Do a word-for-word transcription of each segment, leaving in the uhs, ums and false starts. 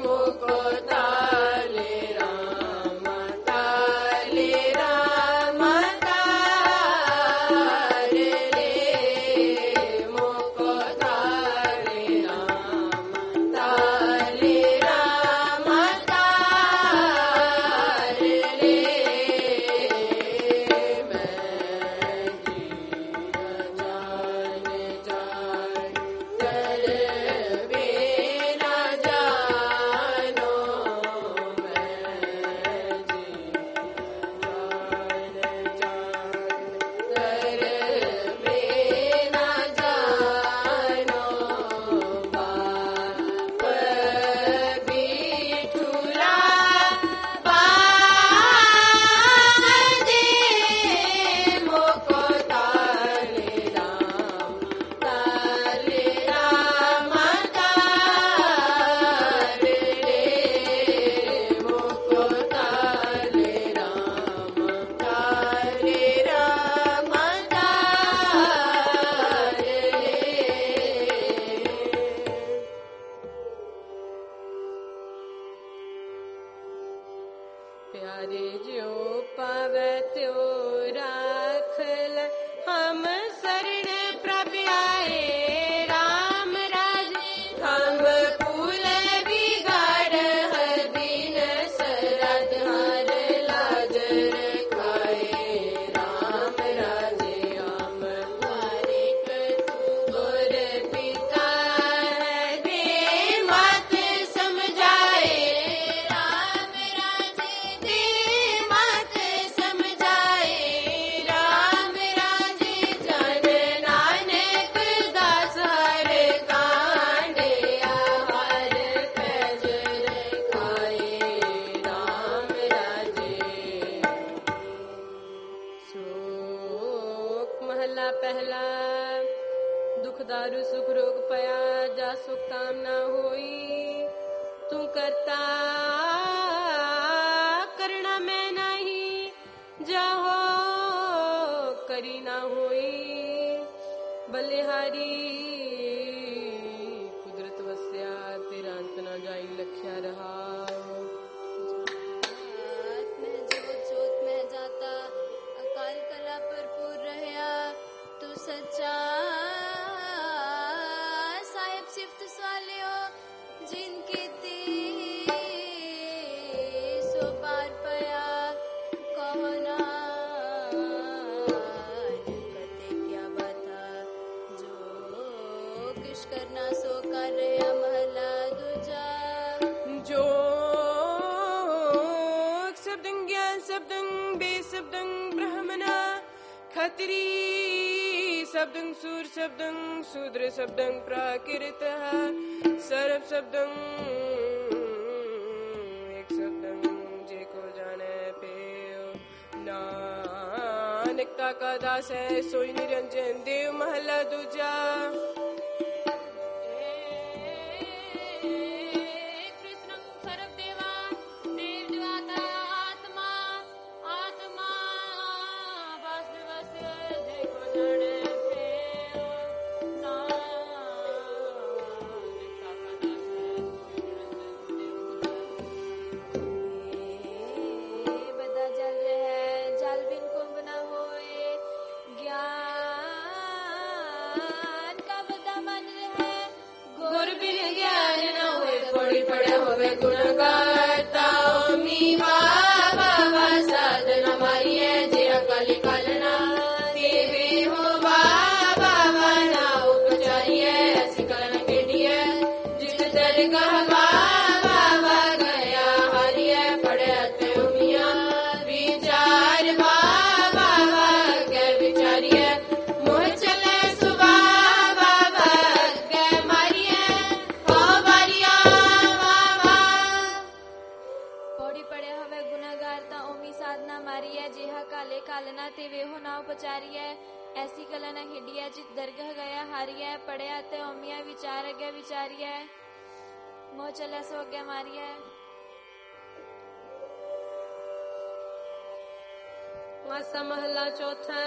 महला चौथा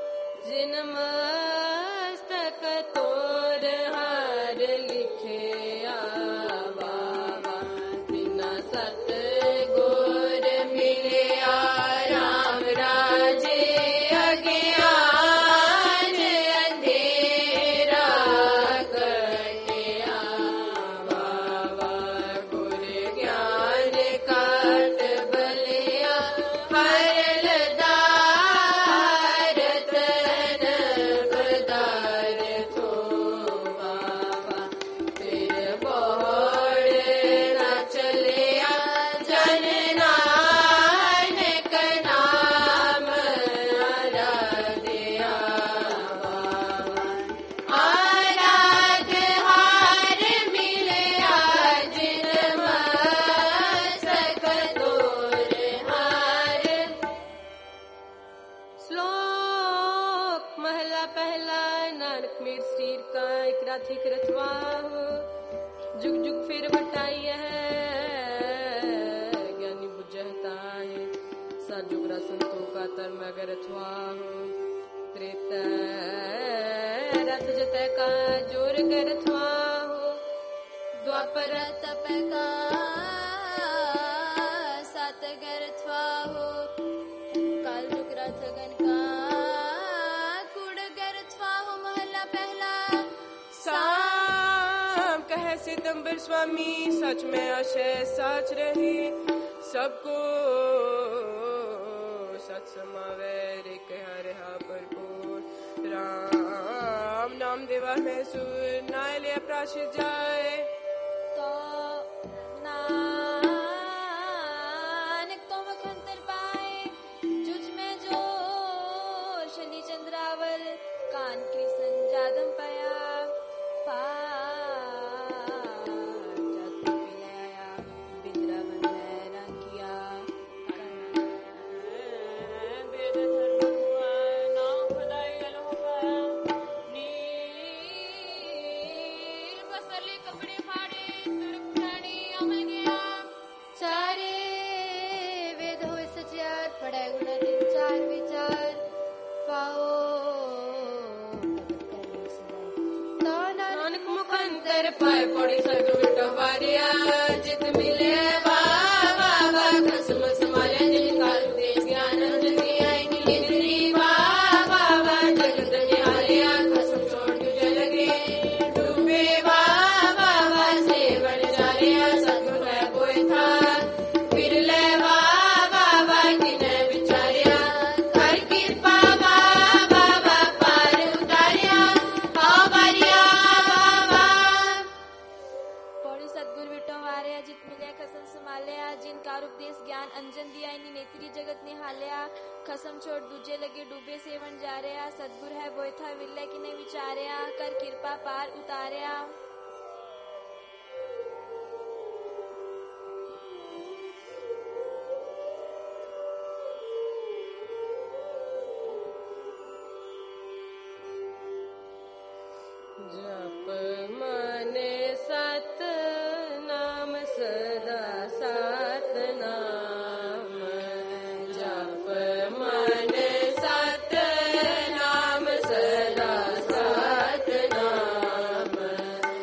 जिन मस्तक तोर हार लिखे बाबा सतगुर मिलिया राम राजे अज्ञान अंधेरा कटिया बाबा गुर ज्ञान काट बलिया हर लदार तन बदार थो बाबा फिर बोड़ न चलिया जन नानक नाम आराध्या बाबा आराध हार मिलिया जिन मस्तक तोर हार। श्लोक महला पहला नानक मेर शरीर का एक राधिक रथवा हो जुग जुग फिर बटाई है ज्ञानी बुझता है साजुगरा संतों का तरम अगर रथवा हो त्रेत रथ जतय का जोर कर रथवा हो द्वापर तप का सात गरथवा हो काल जुग रथ गन का कुड़ गरथवा हो महला पहला साम कहे सितंबर स्वामी सच में आशय साच रही सबको सच समावे रे कहा रहा भरपूर राम नाम देवा में सुर नाय ले प्राशित जाए तो नानक तो मखंतर पाए जुझ में जो शनि चंद्रावल कान कृष्ण जादम पया पार जात पिलाया बिंद्रावन में किया वेद धर्म हुआ नाम खुदाई गलो पाया नील बसले कपड़े फाड़े तुर्क प्राणी अमल गया चारे वेद होए सचार पढ़ाए गुना तीन चार विचार पाओ तो नानक मुखंतर पाए पड़ी सतगुर टवारिया जित मिले बाबा कसम समाले जिन काल देश ज्ञान अंजनी आई नींद्री बाबा जगत निहालिया कसम छोड़ तुझे लगे डूबे बाबा सेवन जालिया सतगुर है कोई था फिर ले बाबा किने विचारिया कर कृपा बाबा पार उतारिया आओ बारिया बाबा पौड़ी सतगुर विटो वारे जित मिले कसम संभालिया जिन कार उपदेश ज्ञान अंजन दिया इनी नेत्री जगत निहालिया कसम छोड़ दूजे लगे डूबे सेवन जा रहा सतगुर है बोय था विरले की ने विचारिया कर कृपा पार उतारिया जप माने सत नाम सदा सात नाम जप माने सत नाम सदा सात नाम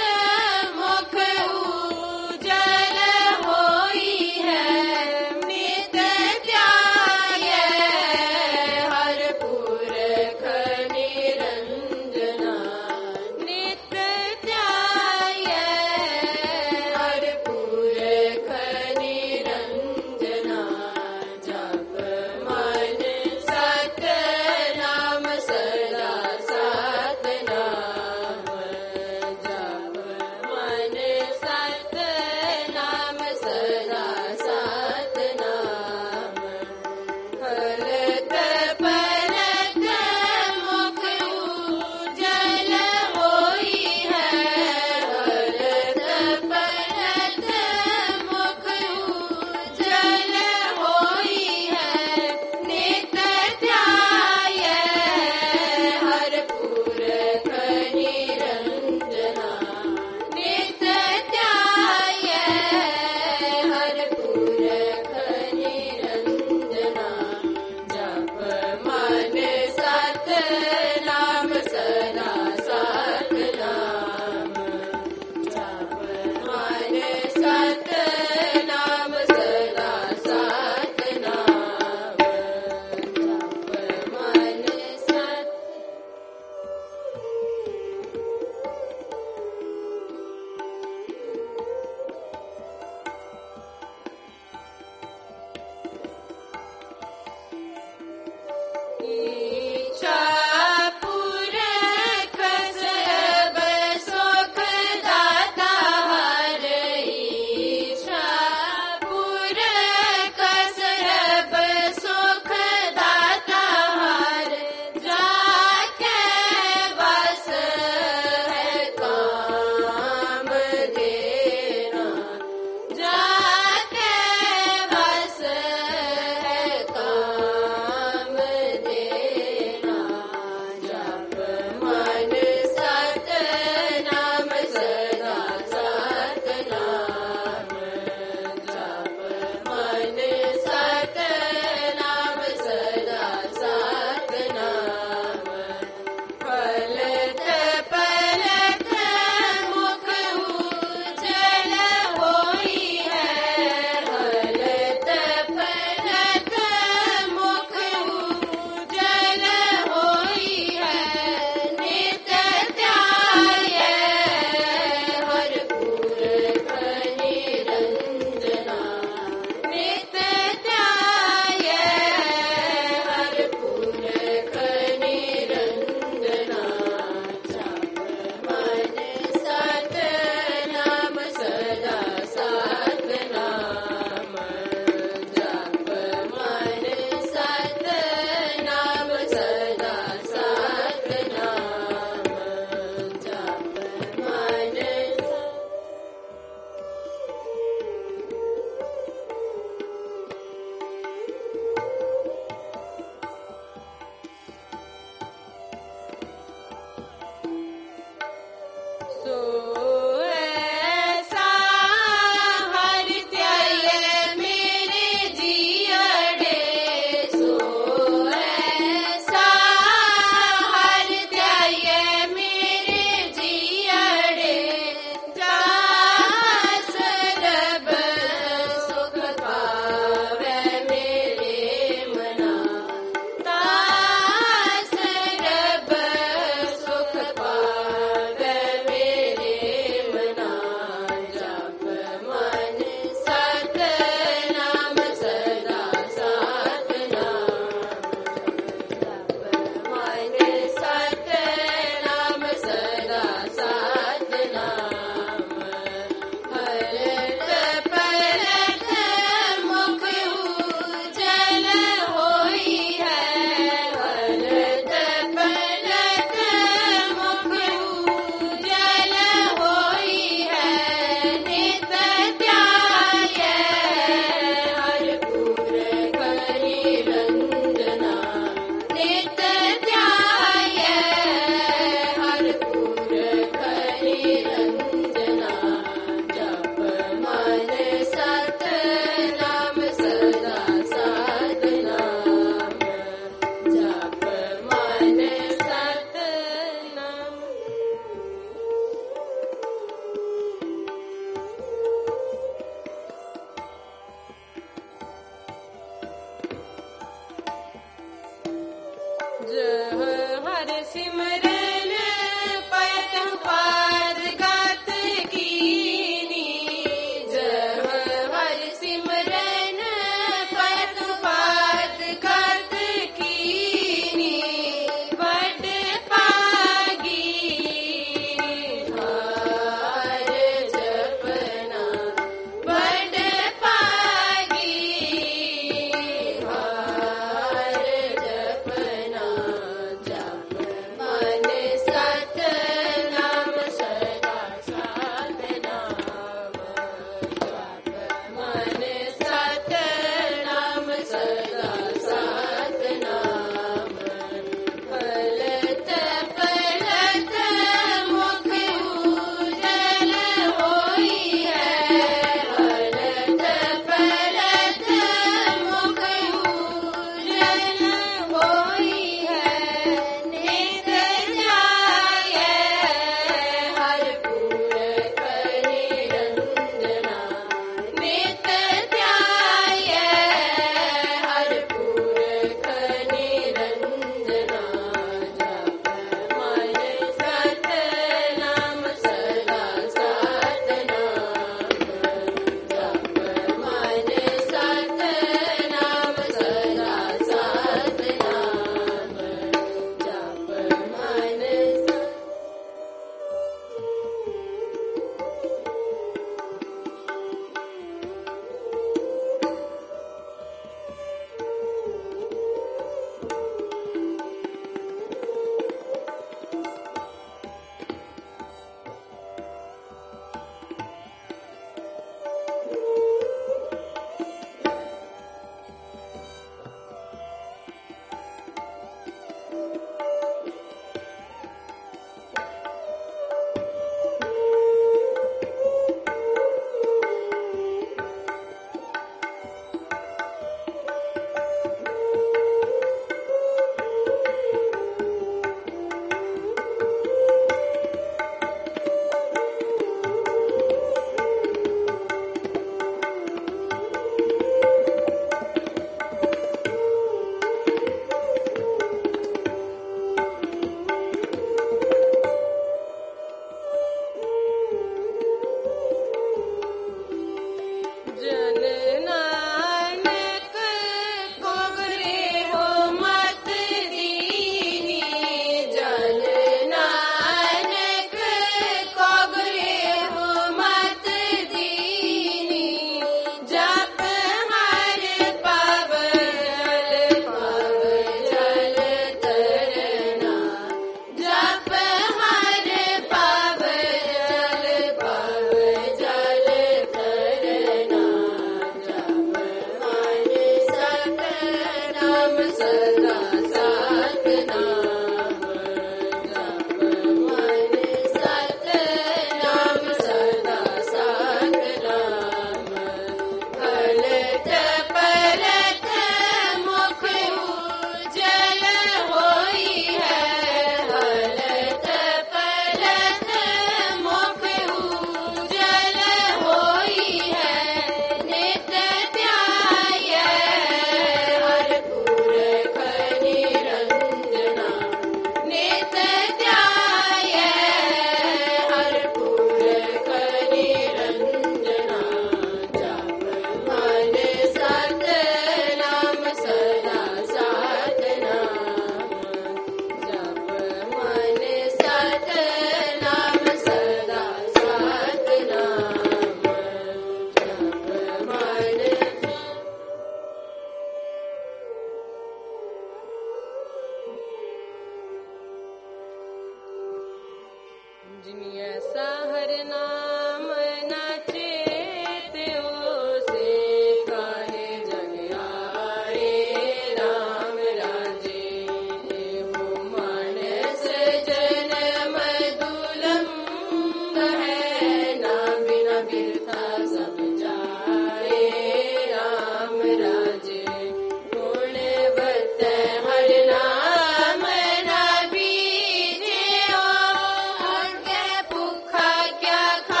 क्या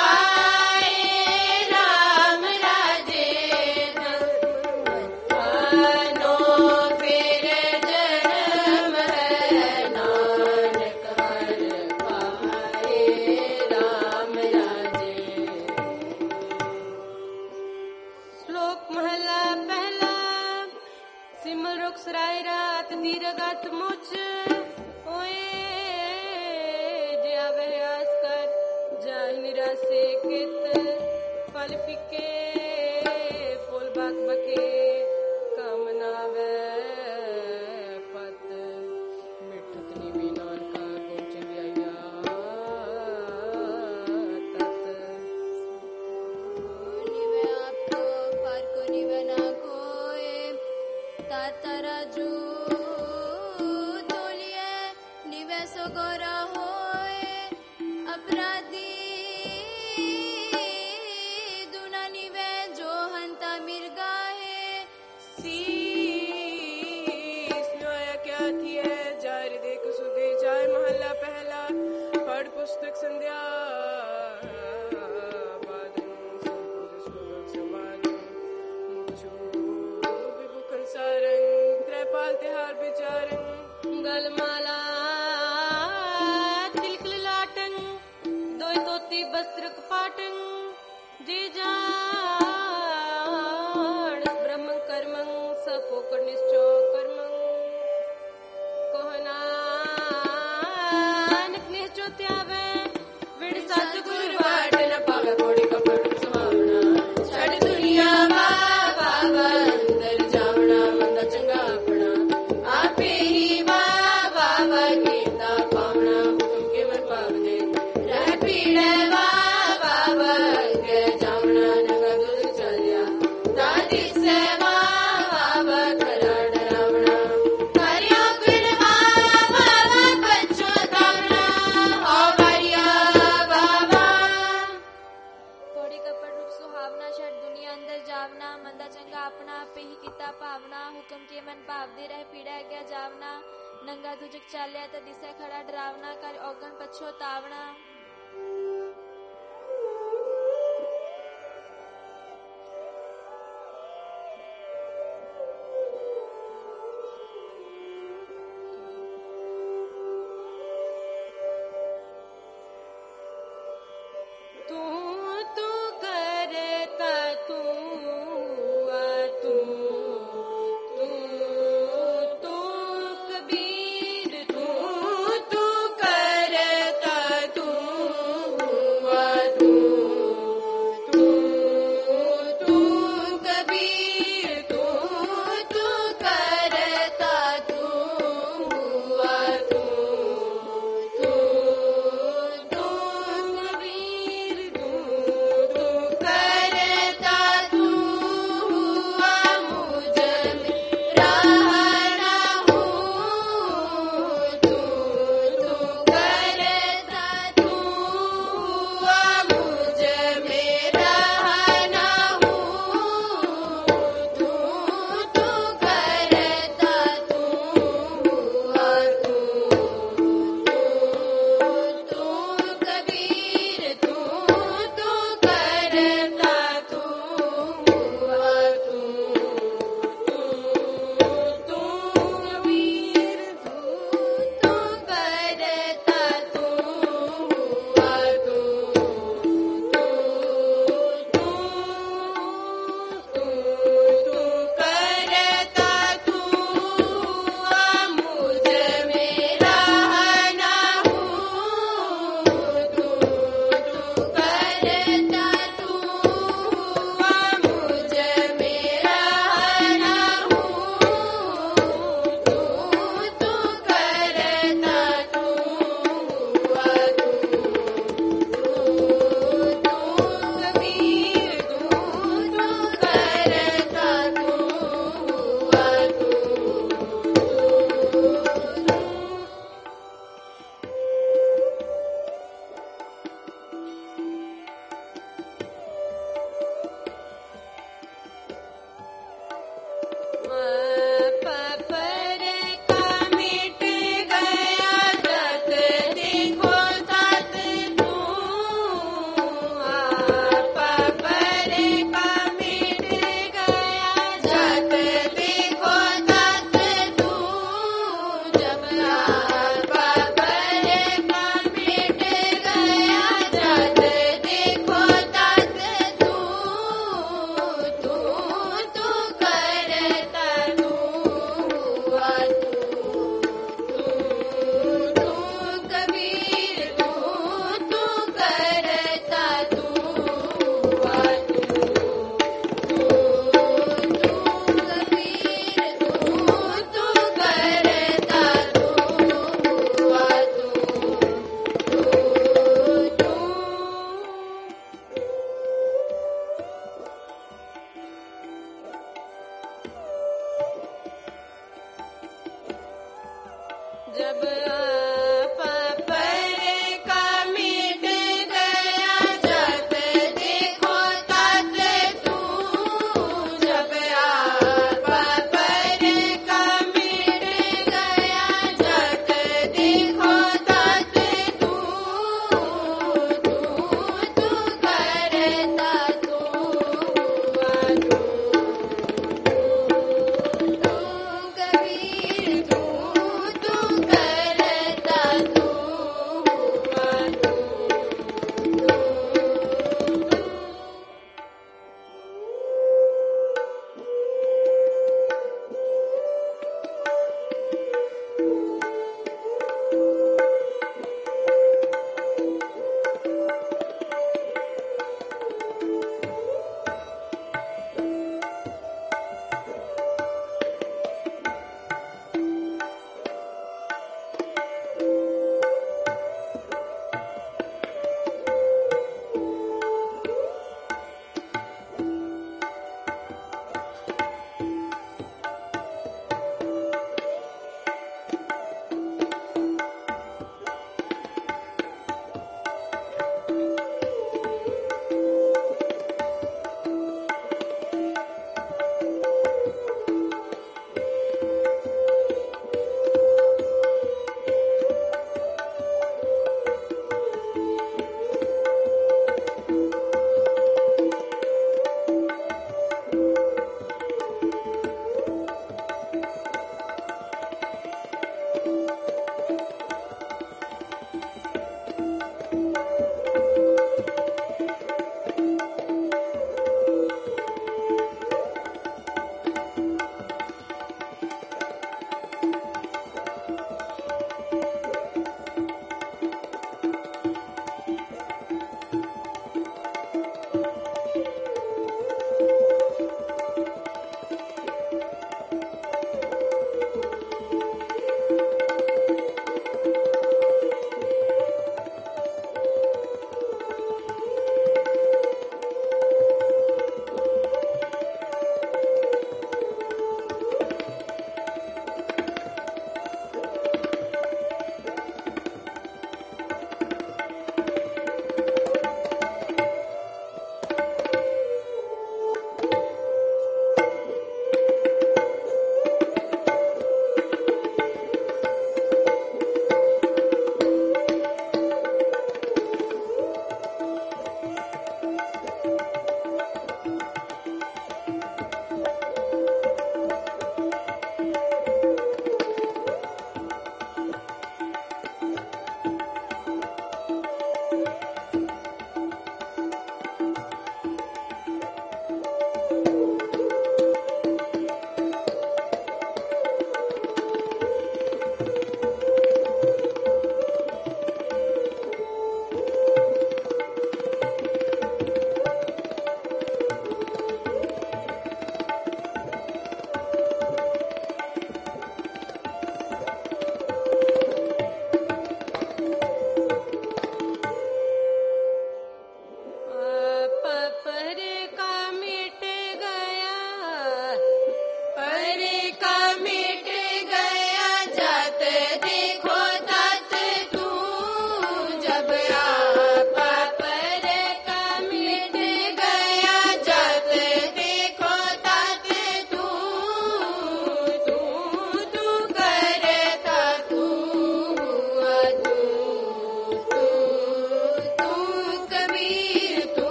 बोल रुख सराय रात दीर्घत मुझ ओए जे आवे आस कर जाहि निराशे कित फल फिके फूल बाक बके कामना वे पत मिठत नीवी नानका गुंच व्याया तत निवे आपको पार को निवे ना कोए तातरा जू तोलिए निवे सो गोरा होए अपराधी दुना निवे जो हंता मिर्गा है शीस न्याय क्या थी है जारी देख सुधे जाय महला पहला पढ़ पुस्तक संध्या बादन संपूज सुगम समागम मुझो विभुखन सारंग त्रैपाल तिहार विचारंग गलमाला तिलक लाटन दोय तोती वस्त्र कपाटन जे जान ब्रह्म कर्मं सफोकर निश्चय कर्मं कोहनानक निश्चय त्यावे विण सतगुरु बाट न पावे कोड़ी कपड़ समावना छड़ दुनिया बाबा अंदर जावना मंदा चंगा अपना आपे ही बाबा गीता पावना हुक्म के मन पाव दे रह पीड़े बाबा के जावना नगा दूर चलिया दादी से बाबा खरा डरावना करियो गुण बाबा बच्चों दावना ओ गरिया बाबा कोड़ी कपड़ रूप सुहावना छठ दुनिया अंदर जावना मंदा चंगा अपना पे ही किता पावना हुक्म के मन पावदे रह पीड़ा गया जावना नंगा तुझक चालिया त दिशा खड़ा डरावना कर औगण पछोतावना तू तू करता तू आ तू तू तू कबीर तू तू करता तू जब आप पर का मिट गया जब देखो तब तू जब आप पर का मिट गया जब देखो तब तू तू तू करता तू तू कबीर तू तू करता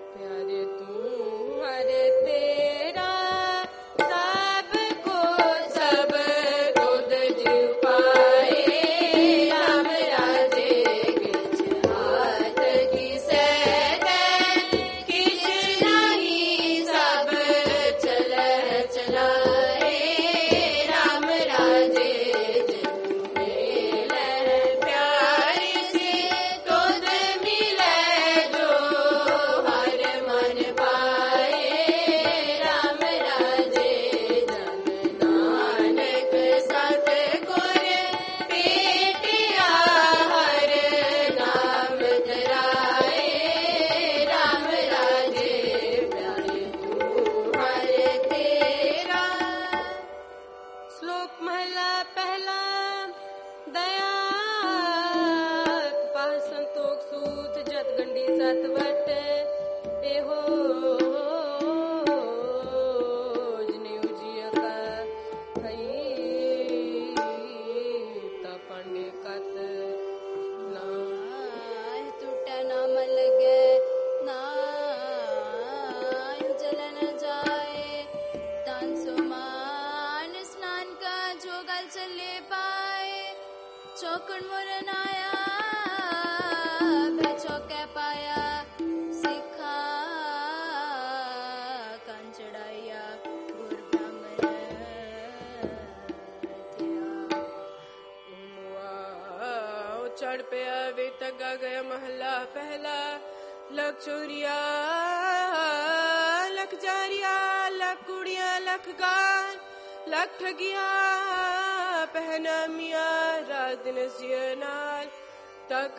प्यारे तू हर तेरा सबको सब खुद जीव पाए राम राजे किछ हाथ की सैद किछ नहीं सब चल चलाए राम राजे जग मेल प्यारी से तुद मिले जो हर मन पाए राम राजे जन नानक सतगुर पेटिया हर नाम धराए राम राजे प्यारे तू हर तेरा। श्लोक महला पहला दया पाह संतोख सूत जत गंडी सतवट एहो जने उजिया का भई ता पांडे कत ना टूटे ना मन लगे ना जल न जाए तान सुमान स्नान का जोगल चले पाए चौकड़ मुरन आया चौके पाया सिखा कान चढ़ाया गुर ब्राह्मण थिया। वाओ चढ़ पे वे तगा गया महला पहला लख चोरिया लख जारिया लख कुड़िया लख गान लख ठगिया पहना मिया रात दिन सिया नाल तक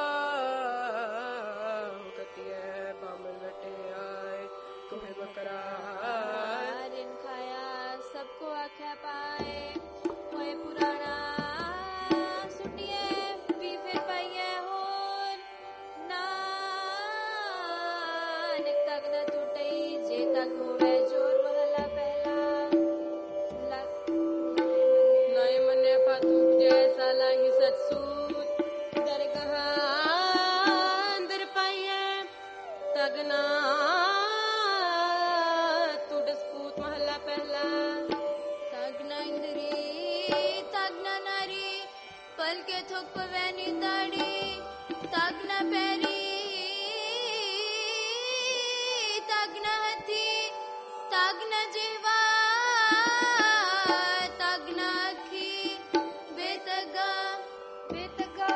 पाओ कतिया बामन बटे आए कोहे बकरा रिन खाया सबको आख्या पाए होए पुराना सुटिए पी फिर पाइए होर नानक तक न टूटई जे तक होवे जोर महला पहला लख नय मने पातूक जैसा लाही सतसूत दरगाह अंदर पाइए तगना तुडसपूत महला पहला तगना इंद्री तगना नारी पल के थुक पवैनी ताड़ी तगना पैरी तगना हथी तगना जिहवा तगना अखी बेतगा बेतगा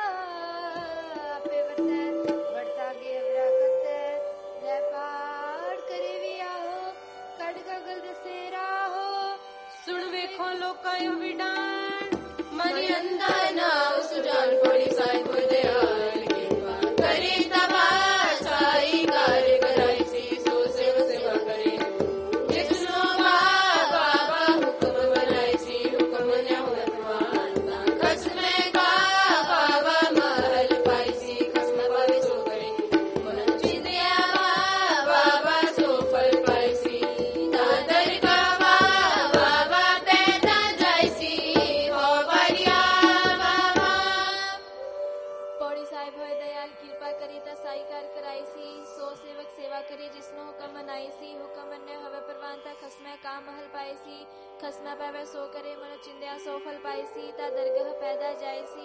आपे वरते वरता गे वराकते ले पाड़ करे भी आहो कड़ गगल दसेरा हो सुन वेखो लोकां यो विडान मनी अंधा ना सुजान कोड़ी साई को दयाल कृपा करी तमाशाई कार्य कराई सी सो सेव सेवा करे जिसनो बाबा हुक्म बनाई सी हुक्म ने होत मानता खसमे का बाबा महल पाई सी खसम पावे सो करे मन चिंदिया बाबा सो फल पाई सी दादर का बाबा तेता जाई सी हो बरिया बाबा। पौड़ी साहिब होए दयाल कृपा करी ता साई कार कराई सी सो सेवक सेवा करी जिसनो हुक्म मनाई सी हुक्म मन्ने हवे परवानता खसमे का महल पाई सी खसमे पावे सो करे मन चिंदिया सो फल पाई सी ता दरगाह पैदा जाई सी।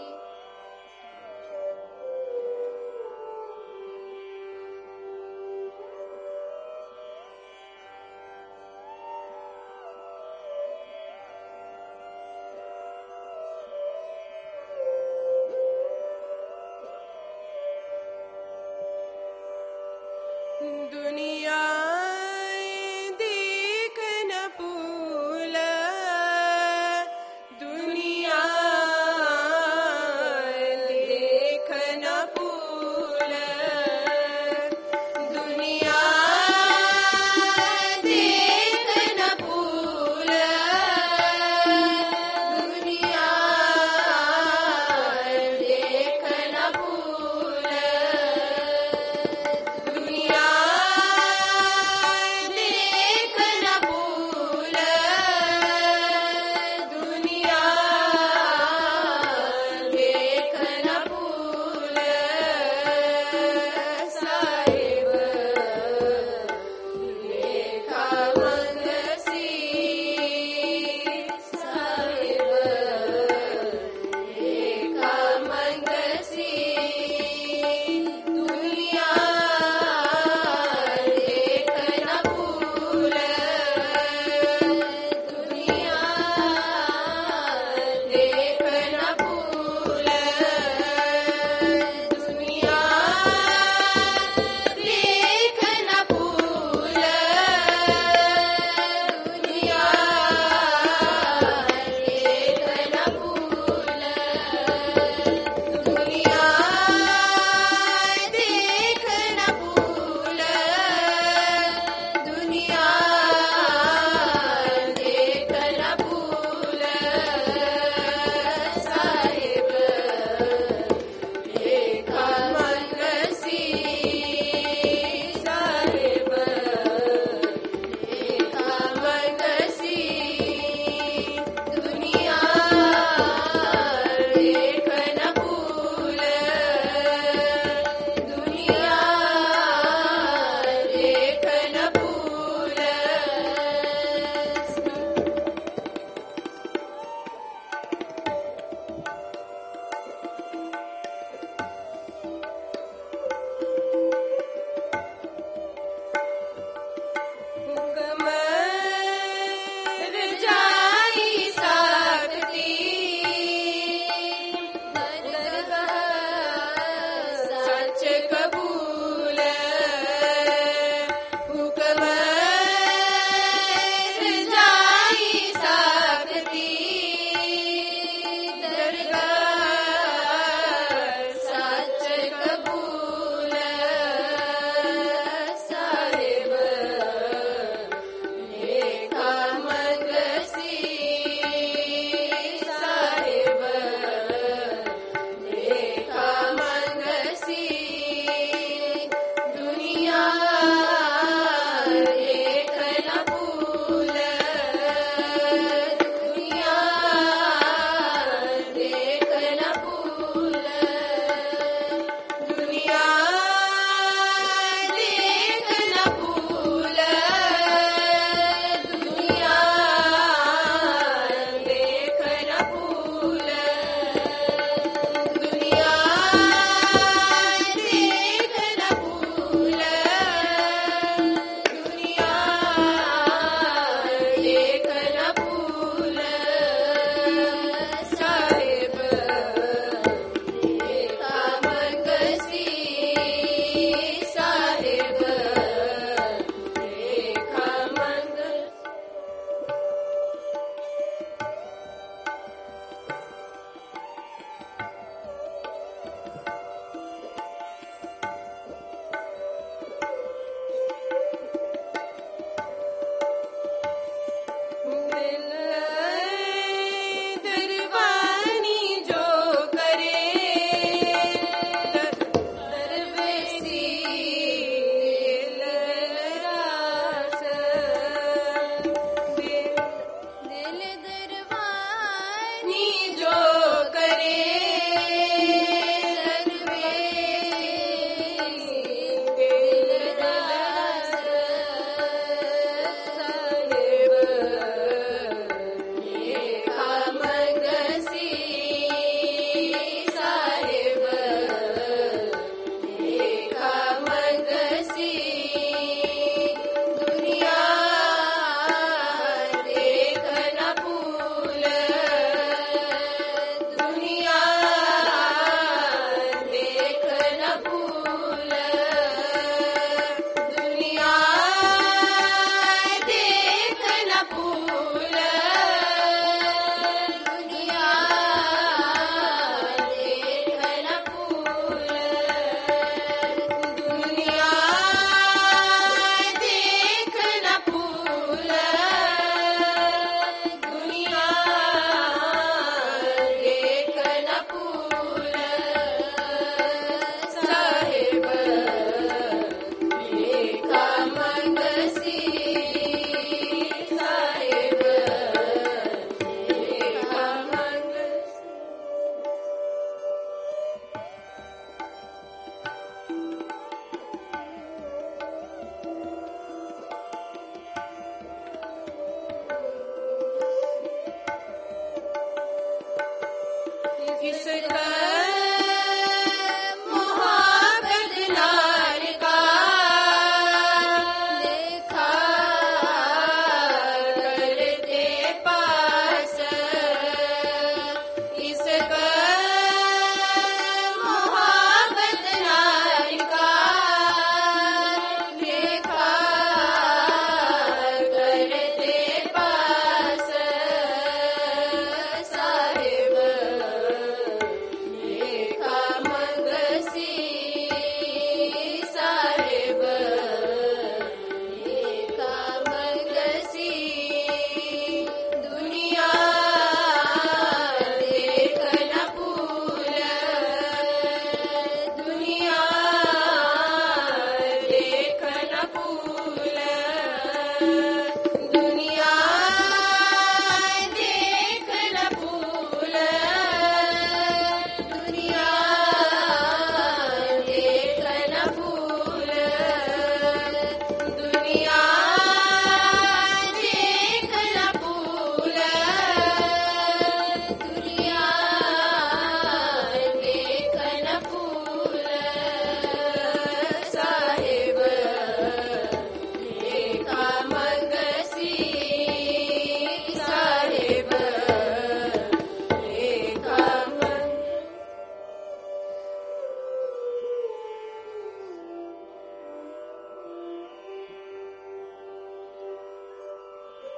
दुनिया देख न भूल दुनिया देख न भूल दुनिया देख न भूल दुनिया देख न भूल दुनिया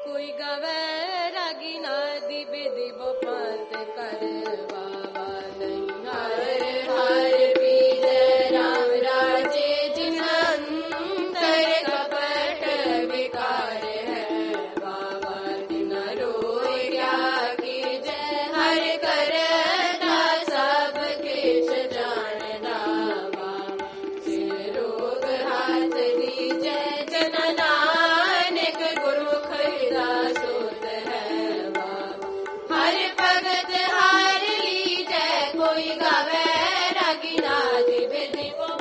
कोई गावे रागी नादी बेदी वो पात करवावा नहीं। हर हर पीजे राम राजे जिन अंतर कपट विकार है, बाबा दिन रोए क्या कीजे, हर करता सब किछ जानदा, बाबा सिर रोग हाथ दीजे, जन नानक गुरमुख हृदय सोत है, बाबा हर भगत हार लीजे, कोई गावे रागी नादी बेदी वो।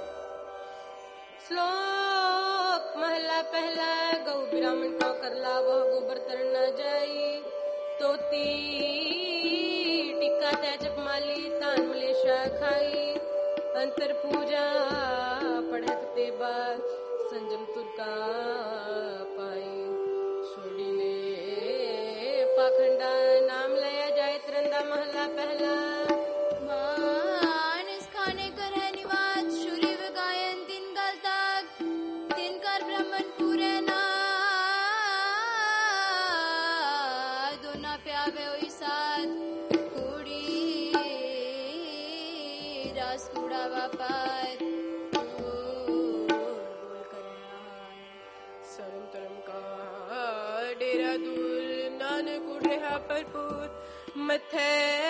श्लोक महला पहला। गौ ब्राह्मण को करला वह गोबर तर न जाई, तोती टिक्का तै जपमाली तान मलेशा खाई, अंतर पूजा पढ़त ते बाद संजम तुरका पाई, छोड़ी ले पाखंडा नाम लया जाए तिरंदा महला पहला। मानस खाने करे निवास शुरी व गायन दिन गल तक, दिन कर ब्राह्मण पूरे ना दोना प्यावे ओई साथ, कुड़ी रास कूड़ा वापार बोल करना हाय। सरम तरम का डेरा दूर नानक उड़ेहा भरपूर, मथे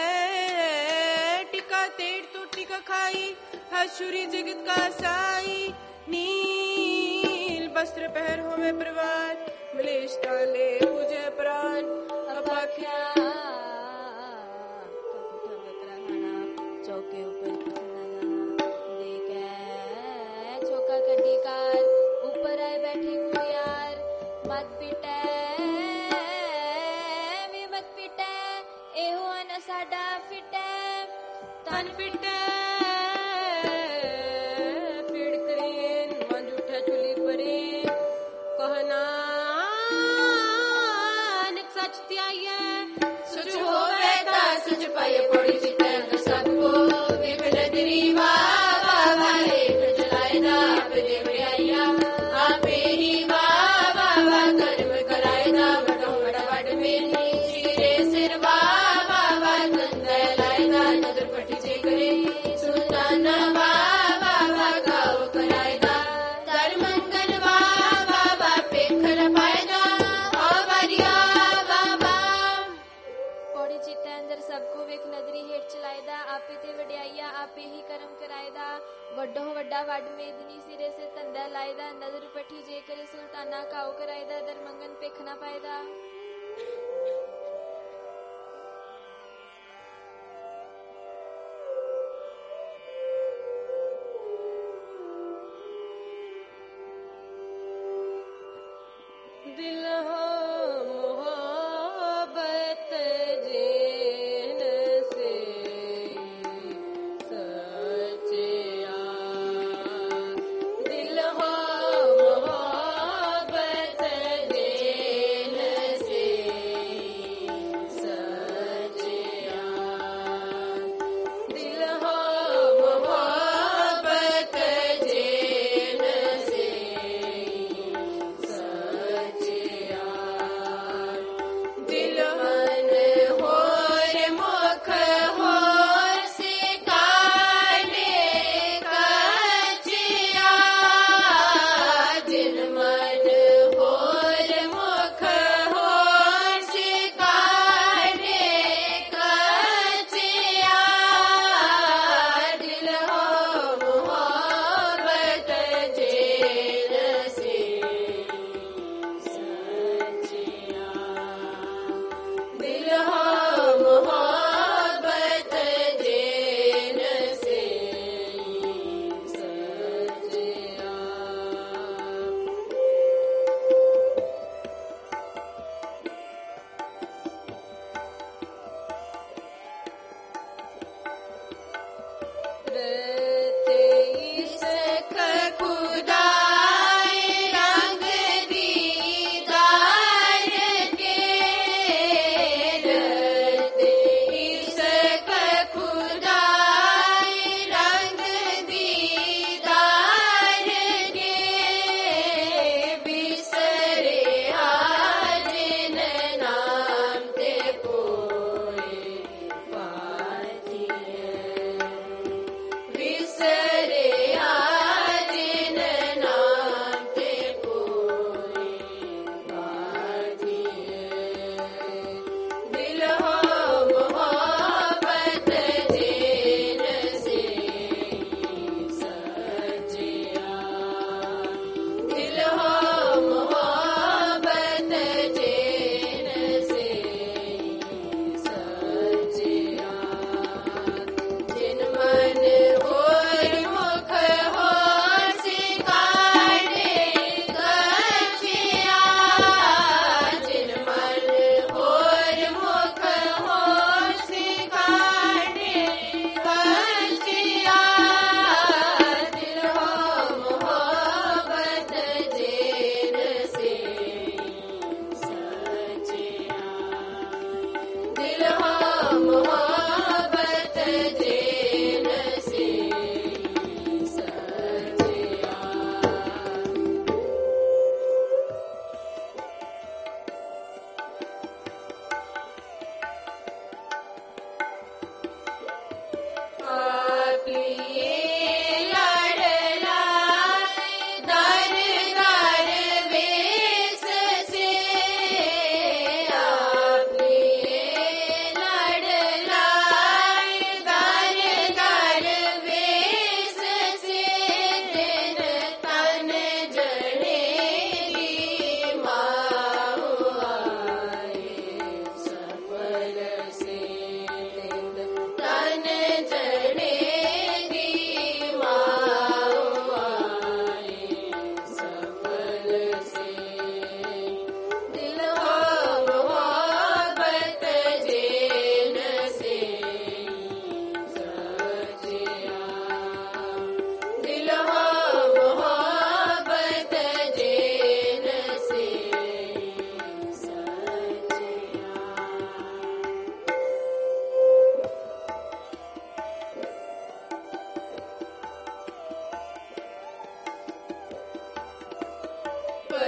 टिका तेड़ तो टिका खाई, हशुरी जगत का साई, नील वस्त्र पहर होवे प्रवान, मलेश डाले पूजे प्राण, अपाख्या चौके ऊपर देखे चौका कड्डी कार, ऊपर आए बैठे कुड़ियार, मत पिटे वे मत पिटे, एहो न साडा फिटे, तन पिटे पीड़ करेन मंज उठे चुली परे, कहना सच त्याये सुच होवे ता सुच पाए पड़ी चितन सबको, विभिन्न दरीवा बाबा एक चलाए दा आप देवरिया, आपे ही बाबा कर्म कराए दा, बड़ो बड़ा बड़ मेनी सिरे सिर बाबा कंदे लाए दा, नजर पटी जे करे सुल्ताना बाबा गाओ कराए दा, दर मंगल बाबा पेखर पाए दा, ओ बरिया बाबा। पौड़ी चिट्टे अंदर सबको वेख नदरी हेठ चलाएदा, आपे ते वड्याइया आपे ही करम कराएदा, वड्डो वड्डा वड मेदनी सिरे से तंदा लाएदा, नजर पठी जे करे सुल्ताना काओ कराएदा, दर मंगन पेखना पाएदा। दिल हो मोहब्बत जिन से सचिया, दिल हो मोहब्बत जिन से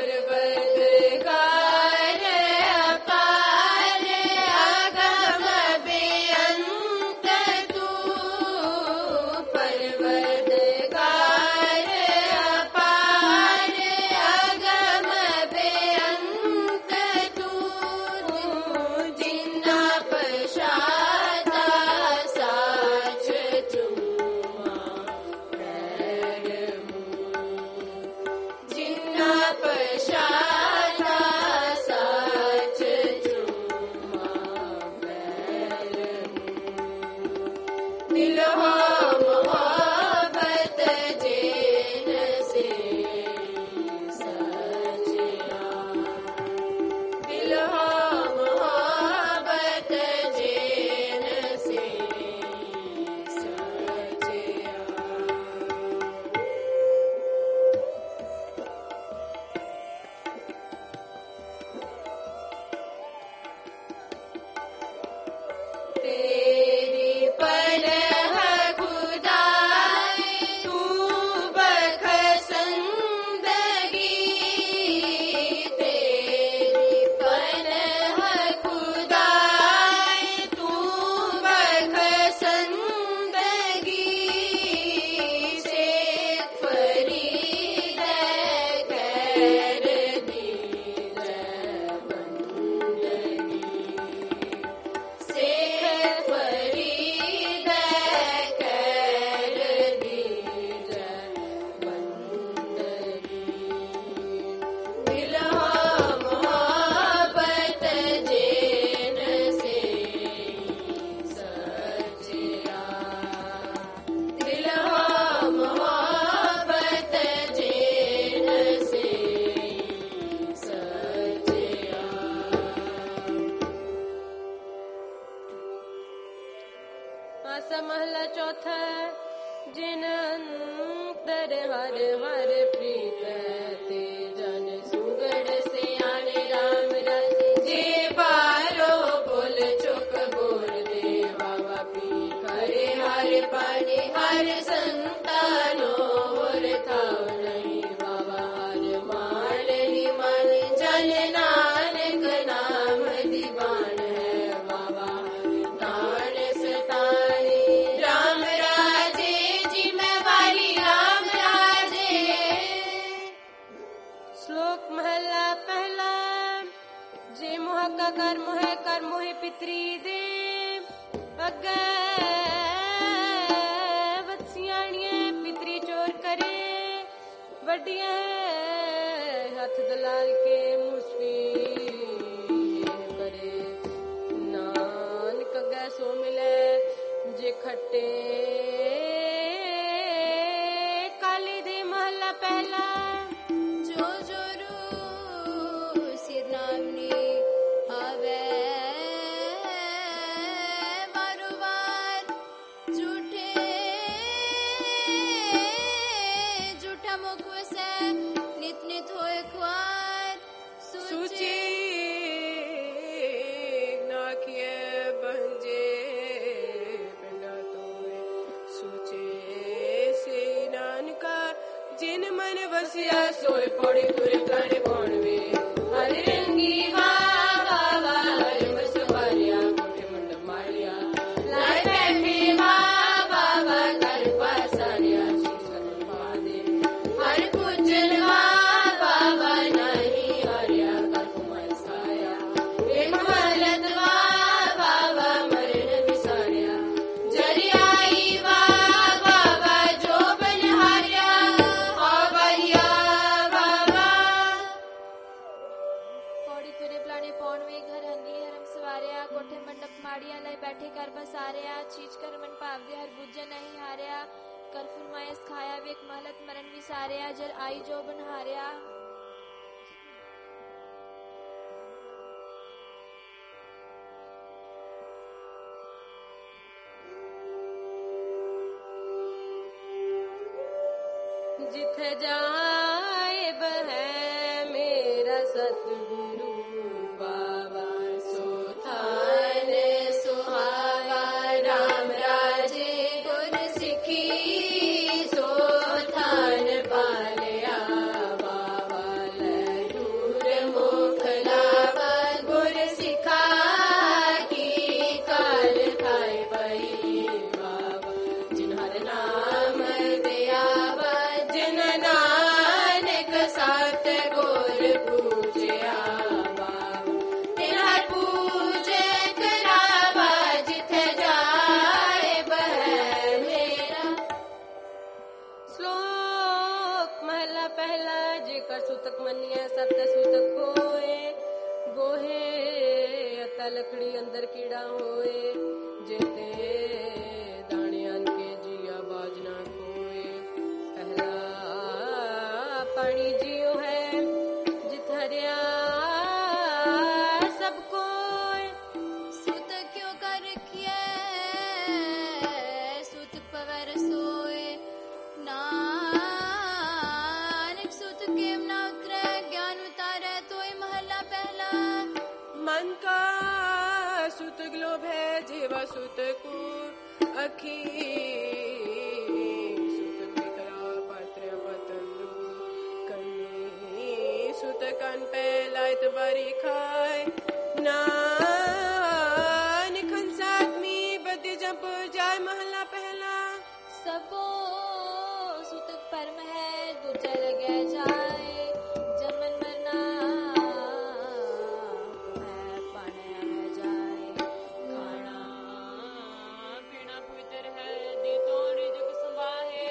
परवदगार अपार अगम बेअंत तू परवदगार अपार अगम बेअंत तू जिन्ना पशाता साच चुम्मा पैर जिन्ना पशाता साच चुम्मा पैर दिल हो मोहब्बत जेन से सचिया दिल हो मोहब्बत जेन से सचिया तेरी पनह खुदाई तू बखसंदगी तेरी पनह खुदाई तू बखसंदगी से फरीद खैर दी बंदगी से फरीद खैर दी बंदगी दिल हो मोहब्बत जेन से सचिया दिल हो मोहब्बत जेन से सचिया आसा महला चौथा जिन अंतर हर हर प्रीत ते जन सुगड़ से आने राम रस जे बारो बोल चुक बोल दे बाबा पी करे हर पानी हर संतानो और था नहीं बाबा हर मान ही मान जन नानक नाम दीवान है बाबा तान सतानी राम राजे जिम्मेवारी राम राजे श्लोक महला पहला जे मोह का कर्म है कर्म है पितरी दे अगे वत्सियाणिए पितरी चोर करे वड्डिया हथ दलाल के मुसफी करे नानक अगे सो मिले जे खट्टे काली दी महला पहला जो जोरू सिर नामनी आवे वारो वार झूठे झूठा मुख से नित नित होए ख्वार सूची नाखिए बंजे पिंडा तोए सूचे से नानका जिन मन बसिया सोए पड़ी तुरे प्राणी पौणवे हरे रंगी वाह वाह हरे मसवारिया कोठे मंडप मारिया लाए बैठे वाह वाह कर पासारिया शीशन पादे हर कुचल वाह वाह नहीं हरिया कर कुमार साया एक मरत वाह वाह मरण विसारिया जरियाई वाह वाह जो बन हारिया आ बहिया वाह पौड़ी तुरे प्लाने पौणवे घर हंगी हरम सवारिया कोठे मंडप माड़िया लय बैठे कर बसारिया चीज कर मन पावदे हर बुझे नहीं हारिया कर फुरमायस खाया वेक महलत मरण विसारिया जर आई जो बन हारिया जिथे जाए बह मेरा सतगुरु बाबा सोथान सुहावा राम राजे गुर सिखी सोथान पालिया बाबा लड्डू कर सूतक मनिए सत्य सूतक होए गोहे अता लकड़ी अंदर कीड़ा होए जेते दाणियान के जिया बाजना कोए पहला पानी जियो है जित हरिया सबको सूत क्यों कर रखिए सूत पवर सोए नानक सूत केम ना उतरे ज्ञान उतारे तोय महला पहला मन का सुत ग्लोभ है जीवा सुत को अखी सुत पिकरा पत्र पतंदु कन्नी सुत कन पे लाइत बरी खाए नानक हंसात्मी बदे जब जाय महला पहला सबो सूतक परम है दूजा लगे जाए जमन मरना है पाने है जाए खाना पीना पवित्र है दी तोड़ी जग संभाहे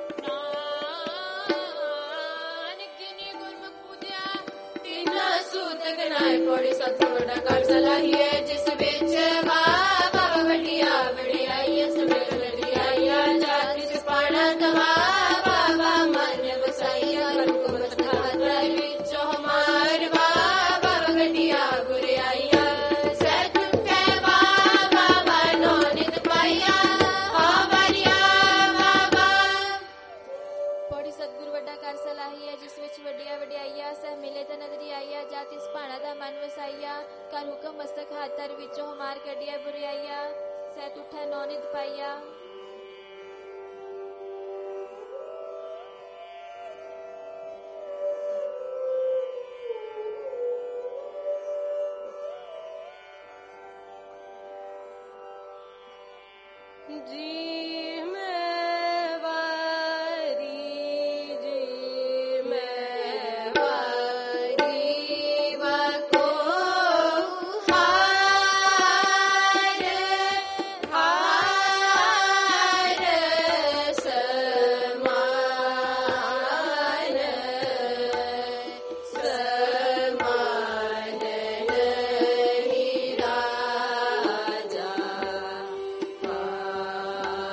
नानक जिनी गुरमुख पूजया तीना सूत गनाए पौड़ी सतोड़ा कर सलाहिए जिस बिच बाबा बढ़िया बढ़िया ये समय बढ़िया जात जिस पाना तवा बाबा मन बसाइया करको मत खात बिच हमार बाबा बढ़िया गुरिया सत के बाबा बनो नित पाया हमारिया बाबा पौड़ी सतगुरु ਵੱਡਾ ਕਰ ਸਲਾਹੀਆ ਜਿਸ ਵਿੱਚ ਵੱਡੀਆਂ ਵਡਿਆਈਆਂ ਸਹਿ ਮਿਲੇ ਤਾਂ ਨਦਰੀ ਆਈਆ ਜਾਤ ਇਸ ਭਾਣਾ ਦਾ ਮਨ ਵਸਾਈਆ ਕਰ ਹੁਕਮ ਮਸਤਕ ਹਾਥਰ ਵਿੱਚੋਂ ਹਮਾਰ ਕੱਢਿਆ ਬੁਰਾਈਆ ਸਹਿ ਉਠੈ ਨੌ ਨਿਤ ਪਾਈਆ जी मैं वारी जी मैं वारी वको हार हार समान समान नहीं राजा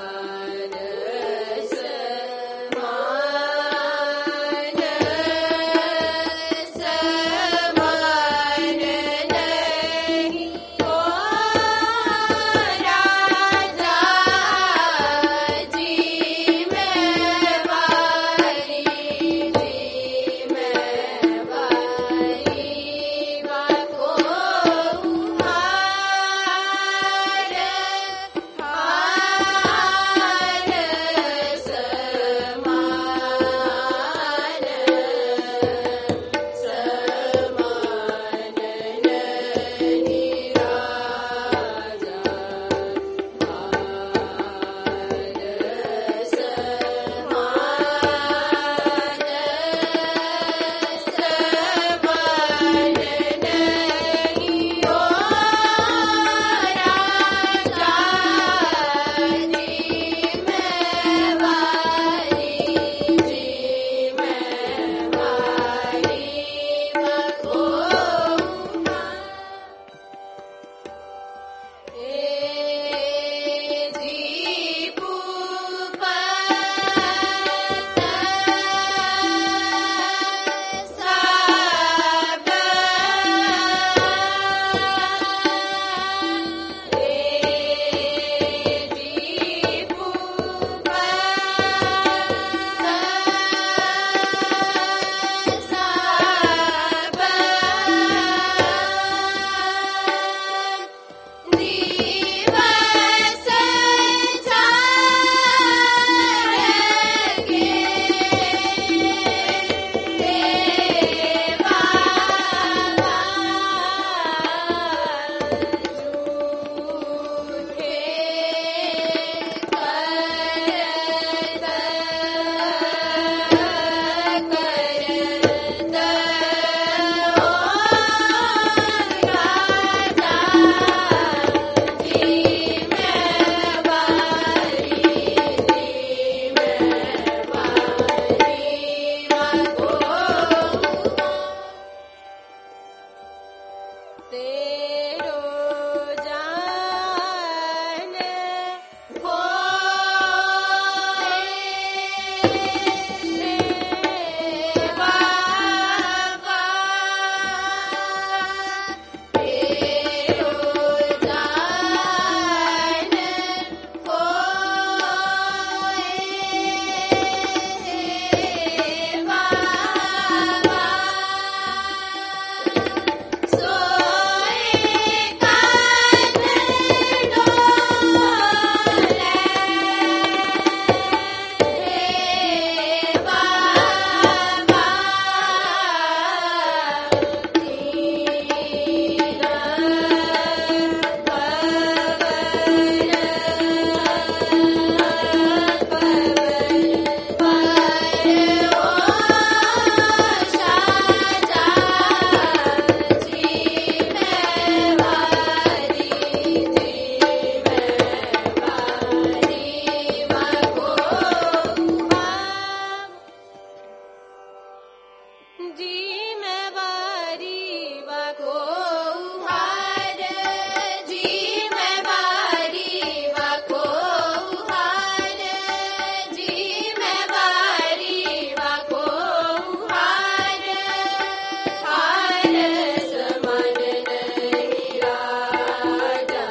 जी मैं बारी वाको हार जी मैं बारी वाको हार जी मैं बारी वाको हार हार समान नहीं राजा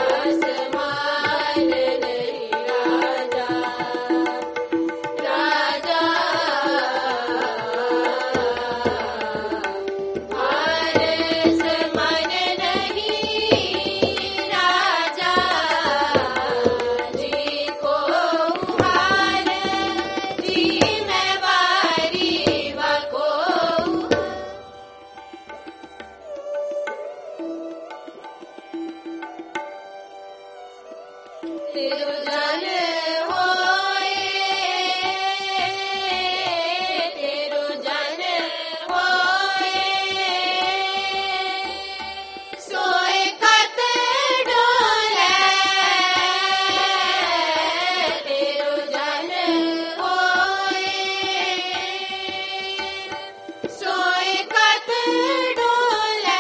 समान नहीं राजा राजा हार समान नहीं राजा जी को हार जी मैं बारी वाको तेरो जान होए तेरो जान होए सोए कत डोले तेरो जान होए सोए कत डोले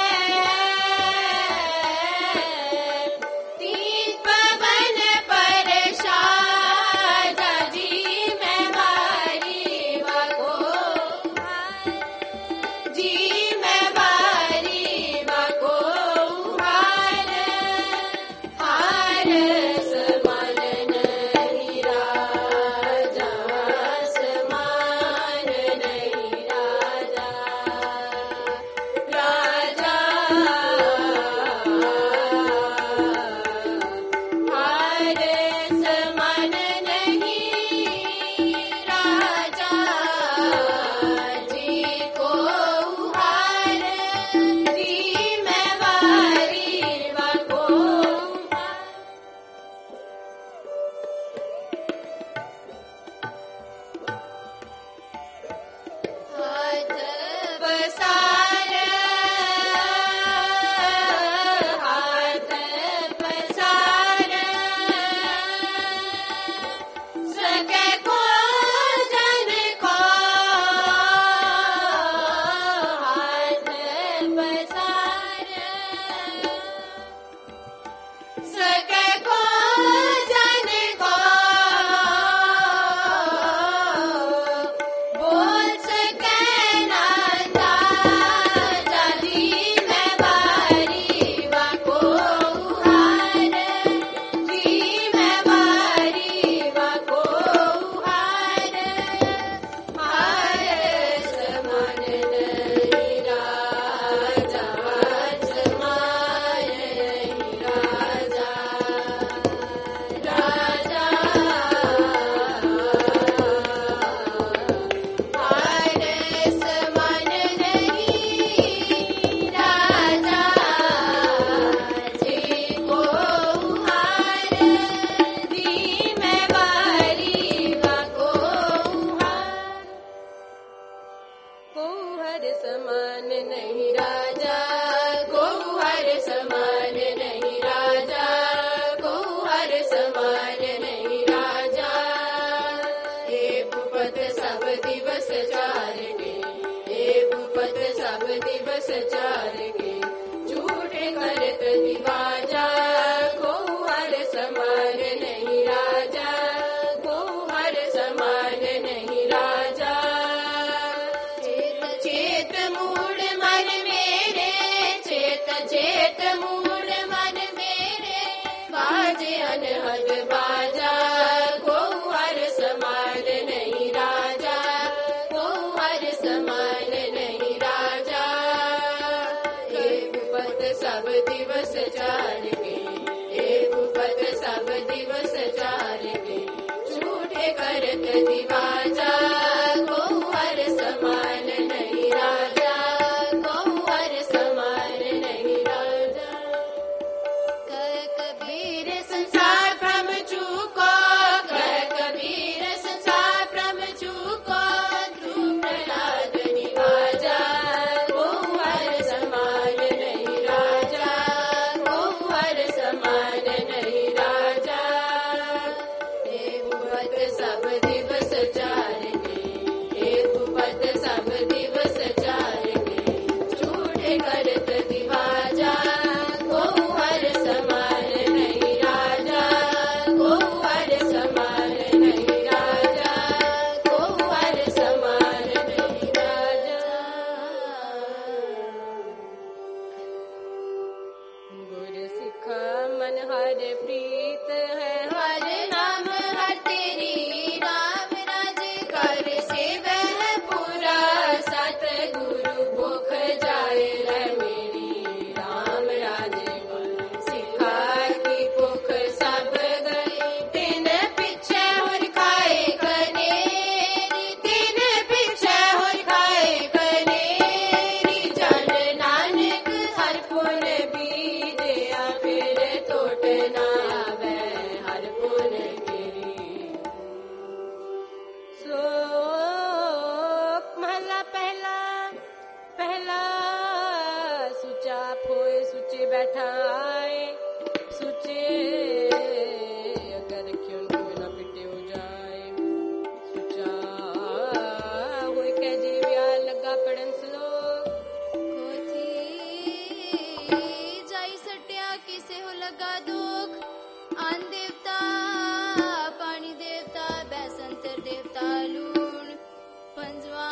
तीन पवन पर शाजा जी मैं बारी वाको जी मैं बारी वाको हार हार समान नहीं राजा समान नहीं राजा राजा हार समान नहीं राजा जी को हार जी मैं बारी वाको हाथ पसार हाथ पसार सके को जन को हाथ पसार सके को जन को बोल सके नंदा जी मैं बारी वाको हार जी मैं बारी वाको हार हार समान नहीं राजा समान नहीं राजा राजा हार समान नहीं राजा जी को हार जी मैं बारी वाको हार गौहर समान नहीं राजा गौहर समान नहीं राजा गौहर समान नहीं राजा एक पद सब दिवस चार के एक पद सब दिवस चार के झूठे करत दिवाजा गौहर समान नहीं राजा गौहर समान नहीं राजा चेत चेत मूड मन मेरे चेत चेत मूड मन मेरे बाजे अनहद बाजा गौहर समान नहीं राजा गौहर समान नहीं राजा एक पद सब दिवस चार के एक पद सब दिवस चार के झूठे करत दिवाजा गौहर समान नहीं राजा गौहर समान नहीं राजा कह कबीर संसार भ्रम चूको कह कबीर संसार भ्रम चूको ध्रुव प्रहलाद निवाजा गौहर समान नहीं राजा गौहर समान नहीं राजा एक पद सब दिवस चार के बैठा आए सोचे अगर क्यों कोई ना पिटे हो जाए सोचा होए कह जी व्याह लगा पड़न श्लोक कोथी जाई सटिया किसे हो लगा दुख आन देवता पानी देवता बैसंतर देवता लूण पंजवा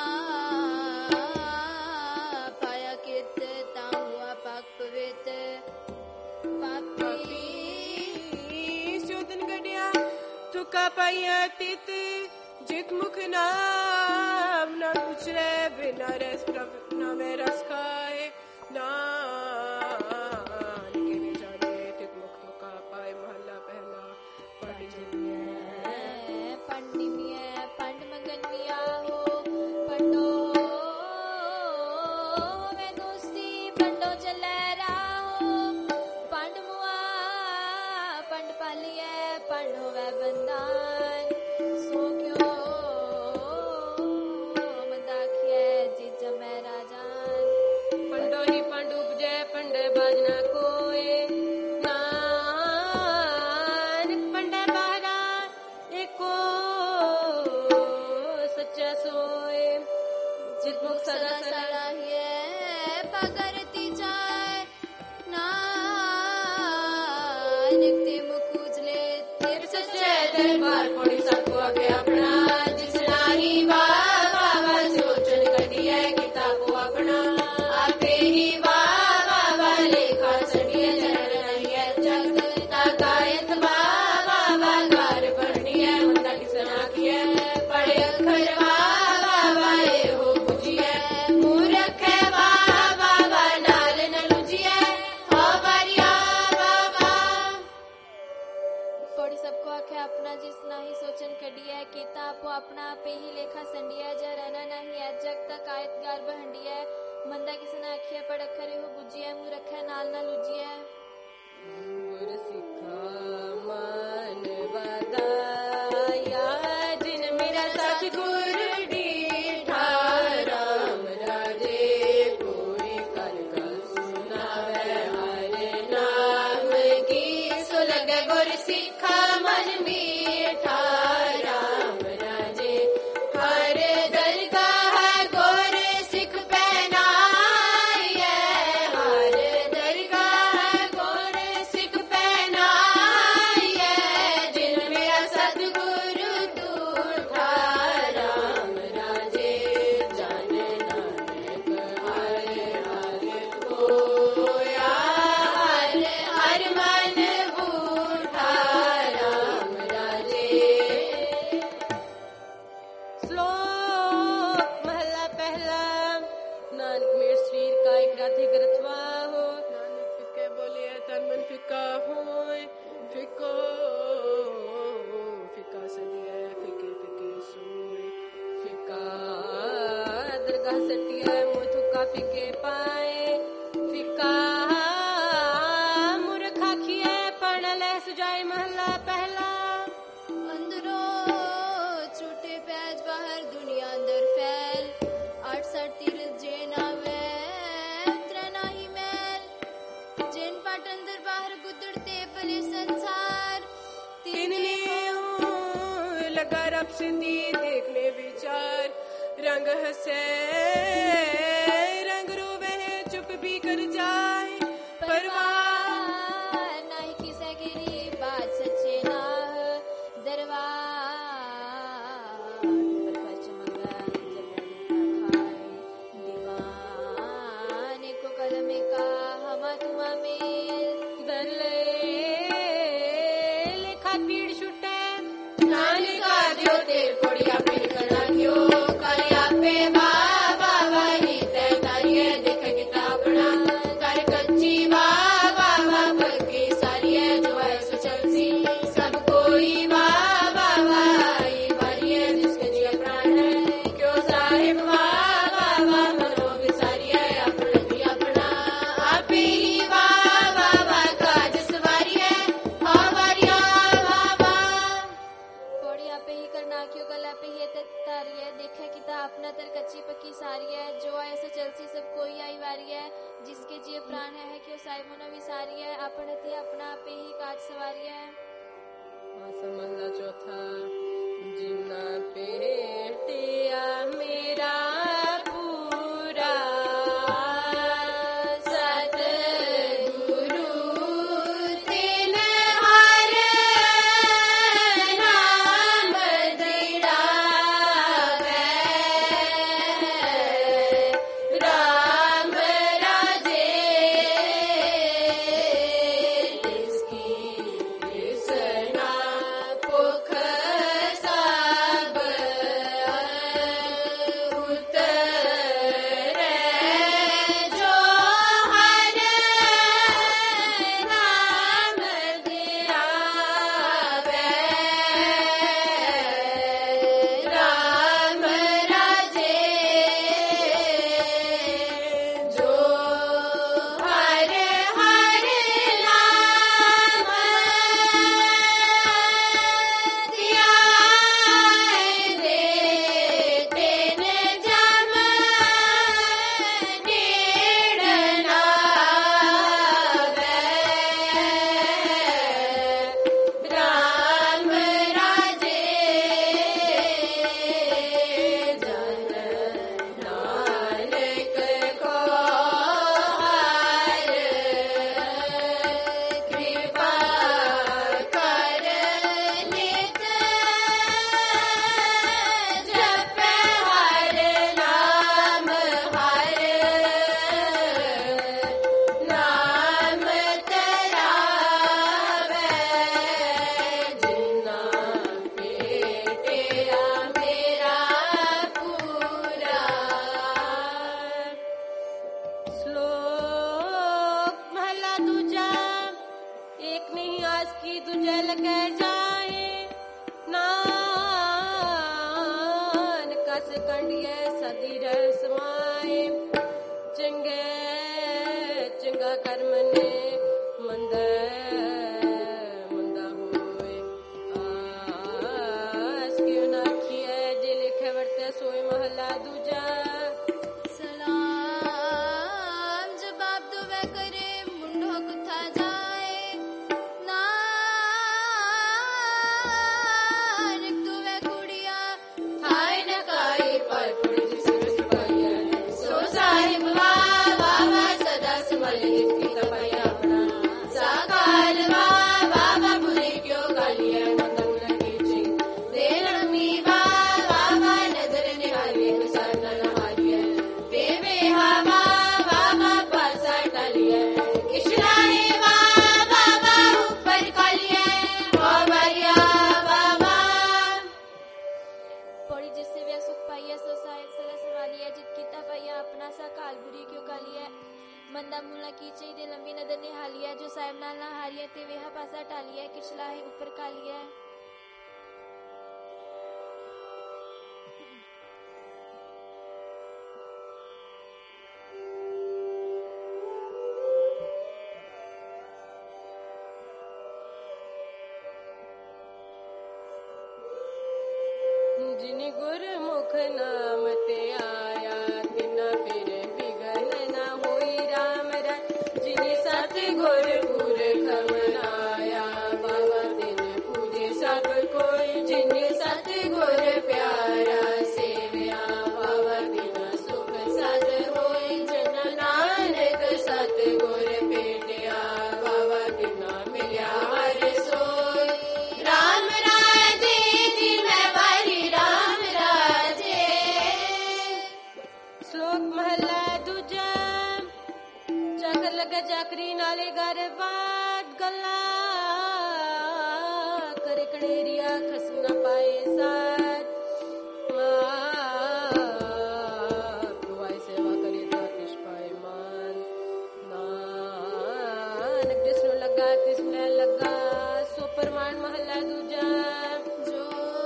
पाया कित ता हुआ पाक पवित्र पापी शोधन गड्या तुका पाइया तित जित मुख नाम ना कुछ रे बिना रस प्रभ ना में रस खाए ना के में जाने तित मुख तुका पाए महला पहला पंडिमिया पंड मगनविया हो पंडो वे दोस्ती पंडो चलेरा हो पंड मुआ पंड पालिए पंड होवे बंदान सो क्यों मंदाखिए जित जमे राजान पंडो ही पंड उपजे पंडे बाजना कोए नानक पंडे बारा एको सच्चा सोए जित मुख सदा सदा सलाहिए पगरती जाए नानक ते मुख उजले तीर सच्चे दरबार पड़ी सबको आगे अपना जिसना ही वाह वाह वाह सोचन कदी है किताबो अपना आपे ही वाह वाह वाह लेखा सड़िए चरण नहीं है जग ताकायत वाह वाह वाह गार पढ़नी है मंदा किसना की है पढ़े अक्षर वाह वाह वाह ये हो बुझी है मूर्ख है वाह वाह वाह नाल न लुझी है ओ बरिया बाबा पौड़ी सबको आखे अपना जिसना ही सोचन कडिया कीता आपो अपना पे ही लेखा संडिया जा रहना नहीं है जग तक आयत गार बहंडिया मंदा किसना आखिया पढ़ अखरे हो बुझिया मुंह रखे नाल ना लुझिया गुर सिखा मान बदाया जिन मेरा सतगुर डीठा राम राजे कोई कर कर सुनावे हरे नाम की सो लगे गुर सिखा मन मीठा राम राजे हर दरगाह गुर सिख पहनाइए हर दरगाह गुर सिख पहनाइए जिन मेरा सतगुरु दूठा राम राजे जन नानक हर हर होया हर हर मन बूढ़ा राम राजे श्लोक महला पहला नानक मेर शरीर का एक राधे गरथवा हो नानक फिके बोलिए तन मन फिका होए फिको फिका सदिए फिके फिके सोए फिका दरगाह सटिया मुँह थुका फिके पाए फिका मूर्खा खिए पण ले सुजाए महला पहला अंदरो छूटे पैज बाहर दुनिया अंदर फैल आठ साठ तीरथ जेन आवे उतरे नाही मैल जेन पाट अंदर बाहर गुदड़ते भले संसार तीन लगा रब सिंधी देखने विचार रंग हंसे रंग रोवे चुप भी कर जाए परवाह नाही किसे गिरी बात सच्चे ना दरबार पर पचमंगा दीवाने को कलम का हमा तुमा मेल दरले लेखा पीड़ छुटे नानका जो तेर कोड़िया पे करना क्यों कलिया पे बाबा है, जो आए सो चलसी सब कोई आई वारी है, जिसके जिये प्राण है, है क्यों साहिबो न विसारी है, अपन हथी अपना पे ही काज सवारी है। महला चौथा। जिन्ना पेटिया मेरा पूरा सतगुरु तिन हर नाम दिलावे, राम राजे जिसकी कृष्णा पुख सब उतरे, जो हर नाम दिलावे, राम राजे जो हर हर नाम दिया दे, तेन जम नीड़ नावे, राम राजे जन नानक को हर कृपा कर नित जप हर नाम हर नाम तरावे, जिन्ना पेटिया मेरा पूरा। श्लोक महला दूजा। एक नहीं आस की तुझे लगे जाए, नान कस कंडिए सदी रह समाए, चंगे चंगा कर्म ने मंदा मंदा होए, आस क्यों ना किए जे लिखे वर्ते सोए महला दूजा। सलाम जवाब दुवे करे मुंडो कुथा जाए, नानक दुवे कुड़िया हाय नकाई पर पुड़ी जिसमें सिपाहिया है, सो साहिब वाह वाह वाह सदा संभल जिसकी तपैया अपना, साकार वाह वाह वाह बुरी क्यों गाली है, मंदम लगी ची देरमी वाह वाह वाह नजर निहारी है, सर न नहारी है, बेबे हवा वाह वाह पासा डाली है, इशराए वाह वाह वाह ऊपर काली है, और बरिया वाह वाह। पौड़ी जिससे वे सुख पाइया सो साहिब सदा सवाली है, जित कीता पाइया अपना सा काल बुरी क्यों काली है, मंदा मूला की चई दे लंबी नदर ने हाली है, जो साहिब नाल ना हारी है ते वेहा पासा टाली है, किचला है ऊपर काली है। जिन गुरमुख नाम ते आया, तिना फिर विघन न होई राम राय, जिन सतगुर पुरख मनाया, बाबा तिन पूजे सब कोई, जिन सतगुर प्यारा सेविया, बाबा तिना सुख सद होई, जन नानक सतगुर पेटिया, बाबा तिना मिल्या हर सोई, राम राजे जी मैं बारी राम राजे। श्लोक महला दूजा। चाकर लगे चाकरी नाले घर बात गला, करे कनेरिया खसम न पाए साथ, प्रवाह सेवा करे तो तिस पाए मान, नानक जिसनो लगा तिसने लगा, सो प्रमाण महला दूजा। जो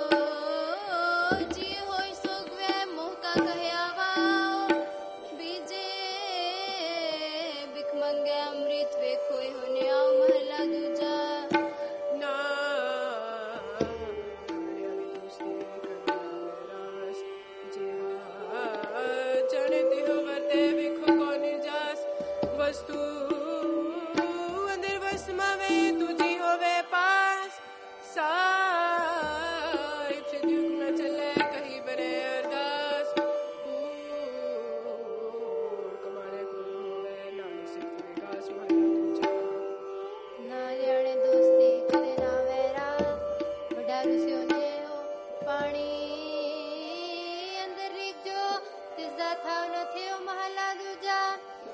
जी होई सोगवे मोह का कहया वाओ, बीजे बिख मंगे अमृत वे खोए होने आओ महला दूजा। चढ़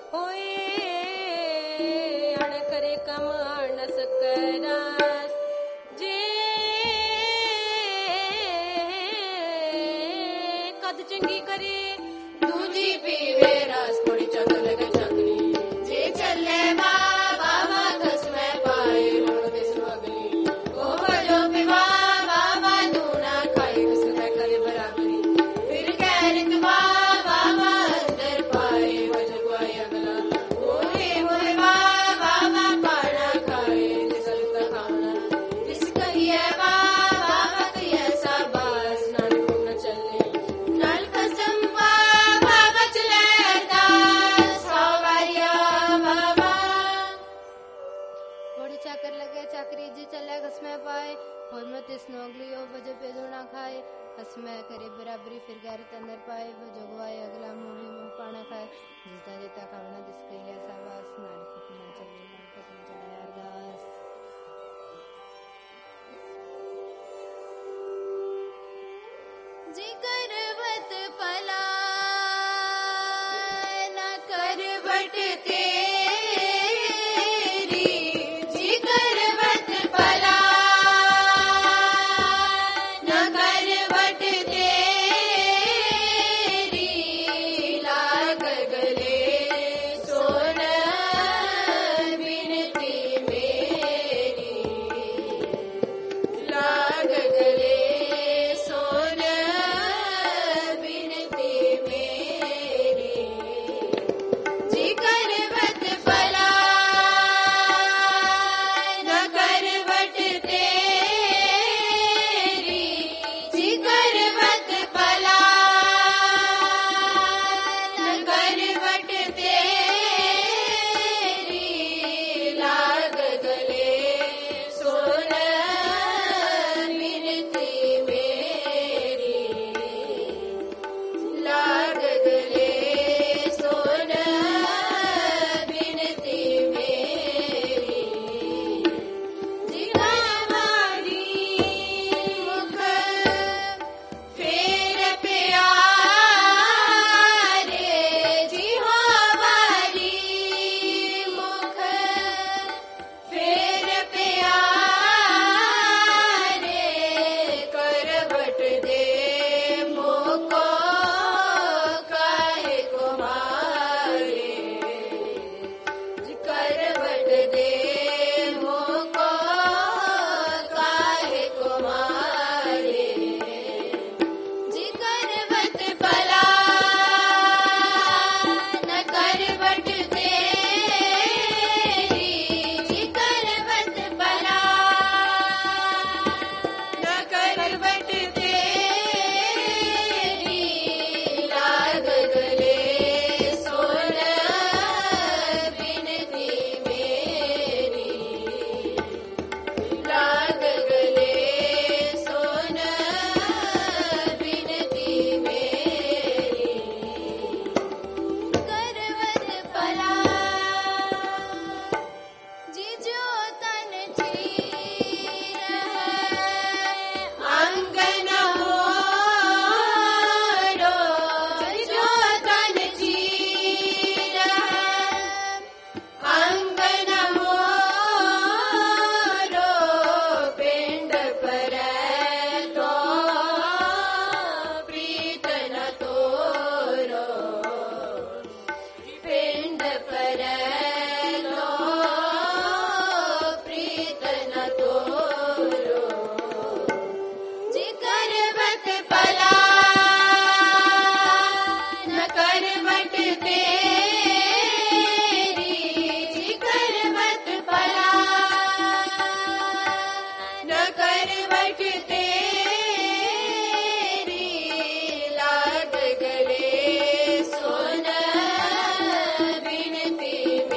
बिनती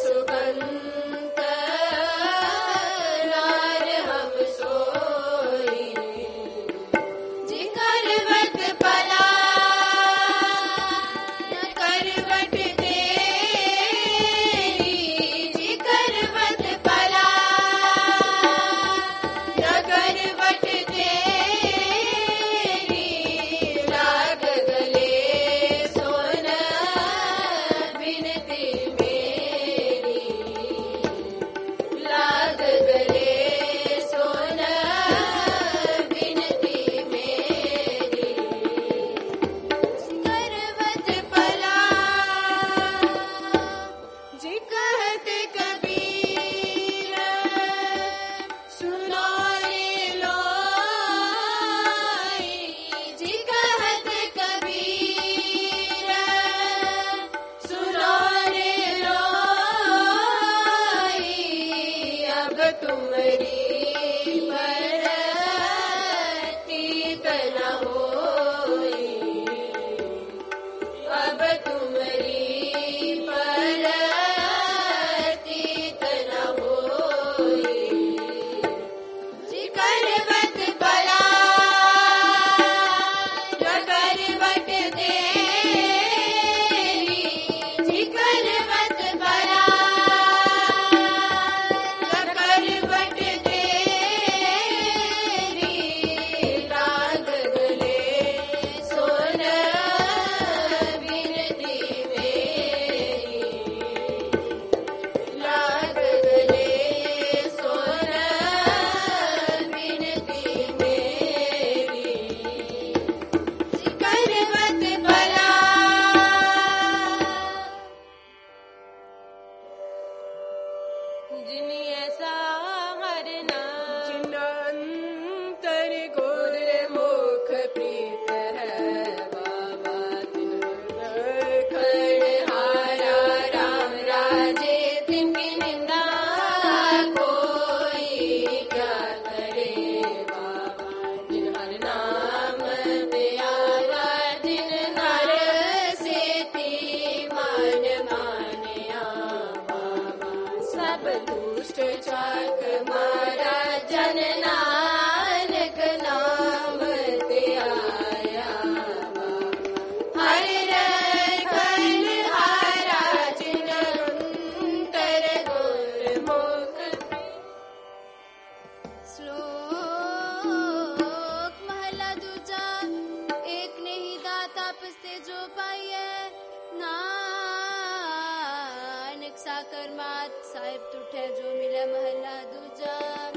सुगंध नार हम सोई जी करवट पला न करवट तेरी जी करवट पला न करवट तेरी लाग गले सोन बिनती मेरी लाग गले सोन बिनती मेरी करवत पला जी कहत कबीर सुनो रे लोई जी कहत कबीर सुनो रे लोई अब तुम्हारी परतीत न होई अब तुम्हारी परतीत न होई जी करवट पला न करवट तेरी जी करवट पला न करवट तेरी लाग गले सोन बिनती मेरी लाग गले सोन बिनती मेरी जी करवट पला जिनी ऐसा हरना जिनंतर गोर मुख प्रीत है बाबा तिन खड़हारा राम राजे तिनकी निंदा कोई क्या करे बाबा जिन हर नाम पे आवा जिन नर सेती मान मानिया बाबा सब दुष्ट चाक मारा जन नानक नाम ते आया बाबा हरि रखन हारा जिनंतर गोर मुख श्लोक महला दूजा एक ने ही दाता पस्ते जो पाई है नानक साकर मात साहिब तुठे जो मिले महला दूजा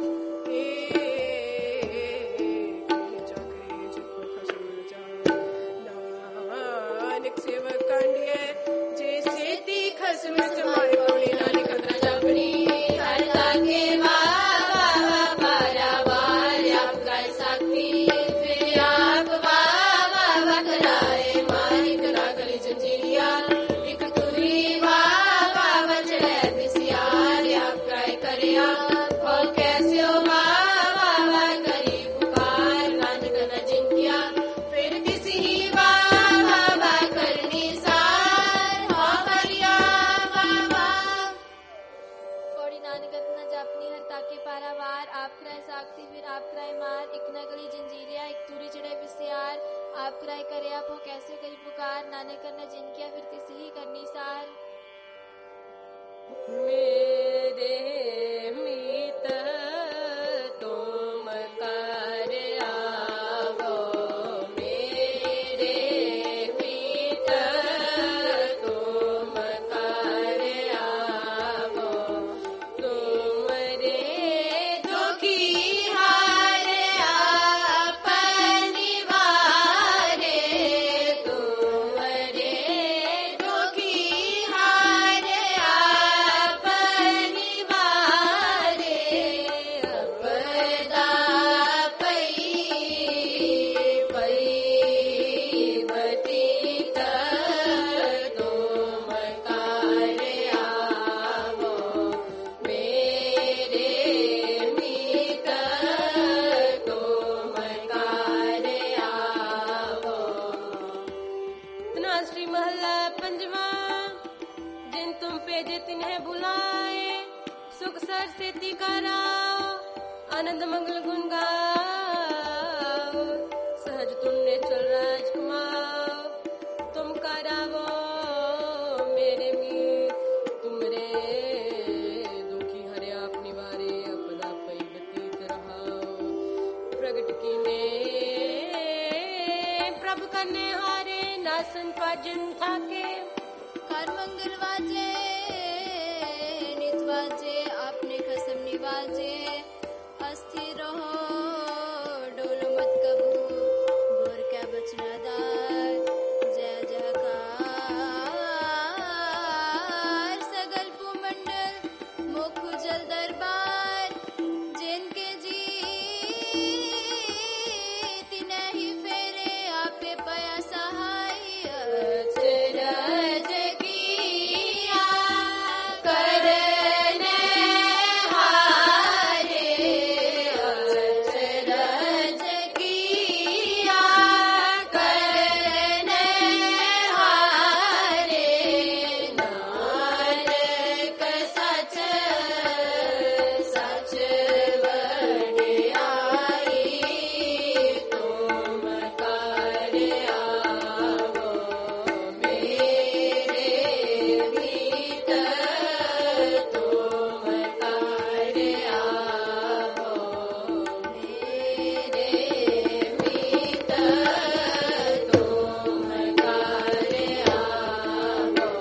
नानक सेवक कांडिये जैसे ती खसम समाय पौड़ी नानक अंदर अपनी हर ताके बाबा बारा बार आप गाय सकती फिर आप बाबा बकराए मारी करा गली जंजीरिया एक तुरी बाबा बचड़े दिसियार आप गाय करिया और कैसे हो बाबा करी पुकार नानक न जिंकिया फिर किसी ही बाबा करनी सार हो करिया बाबा पौड़ी नानक न जापनी हर ताके पारावार आप कराए साक्ति फिर आप कराए मार एक नगली जंजीरिया एक तुरी चढ़े विसियार आप कराए करे आप हो कैसे करी पुकार नानक न जिनकिया फिर तिसी ही करनी सार मेरे मीत तुम कर आवो मेरे मीत तुम कर आवो तुमरे दुखी हार अपनी वारे तुमरे दुखी हार बुलाए, सुख सर सेती कराओ, आनंद मंगल गुण गाओ, सहज तुमने चल राज कमाओ, तुम करावो मेरे मीत, तुमरे दुखी हरे आप निवारे, अपना पै व्यतीत रहाओ, प्रगट कीने प्रभु करने हारे, नासन पाजन थाके, कर मंगल वाजे नित वाजे, आपने कसम निवाजे, अस्थिर रहो डोलो मत कबू, बोर क्या बचना दार, जय जयकार सगल भूमंडल, मुख जल दरबार, जिनके जीत नहीं फेरे, आपे पया सहाय, अचरज किया करने हारे, अचरज किया करने हारे, नानक सच सच वडियाई, तुम कर आवो मेरे भीतर, तुम कर आवो मेरे भीतर, तुम कर आवो।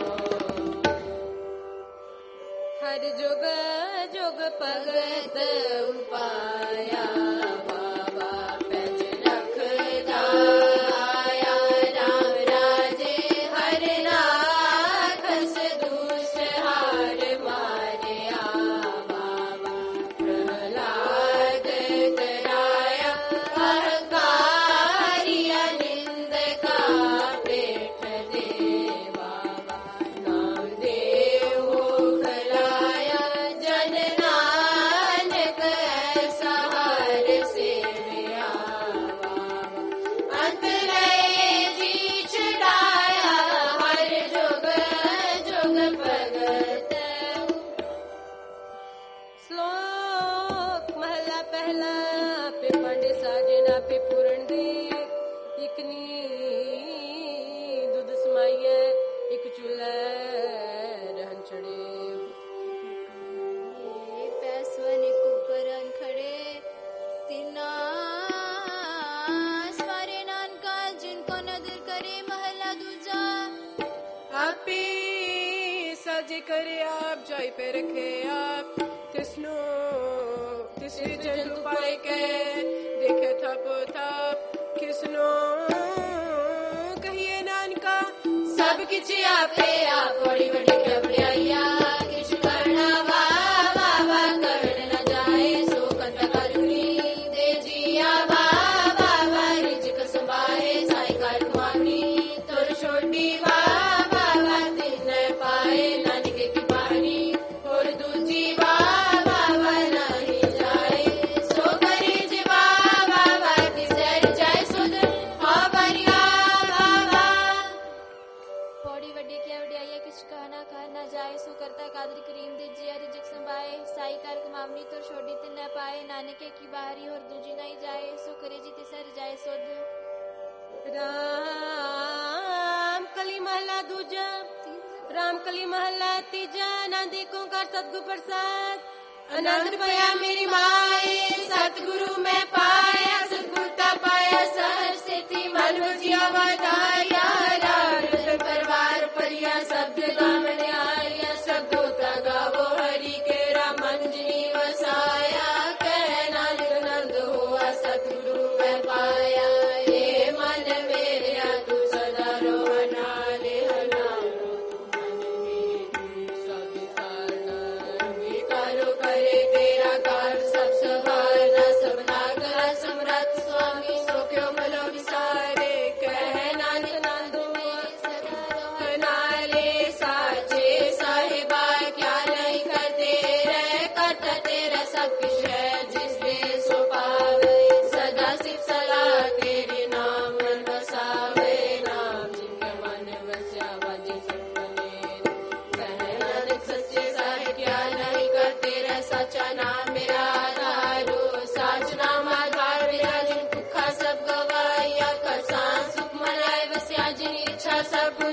हर जुग जुग भगत उपाया, बाबा पैज रख दाया, राम राजे हर राखस, दूस हार मारिया, बाबा प्रहलाद कराया, अहंकारिया निंद का पेट दे, बाबा नाम देव खलाया, जन नानक ऐसा हर सेविया, बाबा अंतरय जी छुड़ाया, हर जुग जुग भगत। श्लोक महला पहला, पे पांडे साजना पे पूरण दी, इकनी दूध समाइए, एक चूल्हा रहन चढ़े, पैसवन ऊपर खड़े, तिना स्वारे नानका, जिनको नजर करे महला दूजा, आपी सज करे आप, जाई पे रखे आप, तिसनो तिसरी जंतु पाए के, देखे थपो थप, किसनो कहिए नानका, सब किछ आपे आप, बड़ी बड़ी कबड़िया, किछ करना वा वा वा करन न जाए, सो कंत करुणी दे जिया, वा वा वा रिजक संभाए, साई काट मानी तोर छोटी, वा वा वा दिन पाए, नानक की बानी और दूजी, वा वा वा नहीं जाए, सो करे जी, वा वा वा तिसर जाए सुध, हा बरिया वा वा। पौड़ी वड्डी क्या वड्याइया, किछ कहना कह न जाए, सो करता कादर करीम दे जिया, रिजक संभाए, साई कार कमावनी तो छोड़ी ते न पाए, नानके की बाहरी और दूजी नहीं जाए, सो करे जी तिसर जाए सुध। राम कली महला दूजा, राम कली महला तीजा, आनंद को कर सतगुरु प्रसाद, आनंद पाया मेरी माए, सतगुरु में पाया, सतगुरता पाया, सहर से थी मन बुझिया बधाया, राम परिवार परिया, शब्द गावन आया, शब्दोता गावो हरि के, राम अंजनी वसाया, कह नानक नंद हुआ, सतगुरु में पाया, ये मन मेरे तू सदा रोहना ले हनालो, तू मन मेरी सब विसारना, विकारो करे तेरा कार, सब सवारना, सब नागरा सम्राट स्वामी, सो क्यों भलो विसारे, कह नानक नंद हुआ, सदा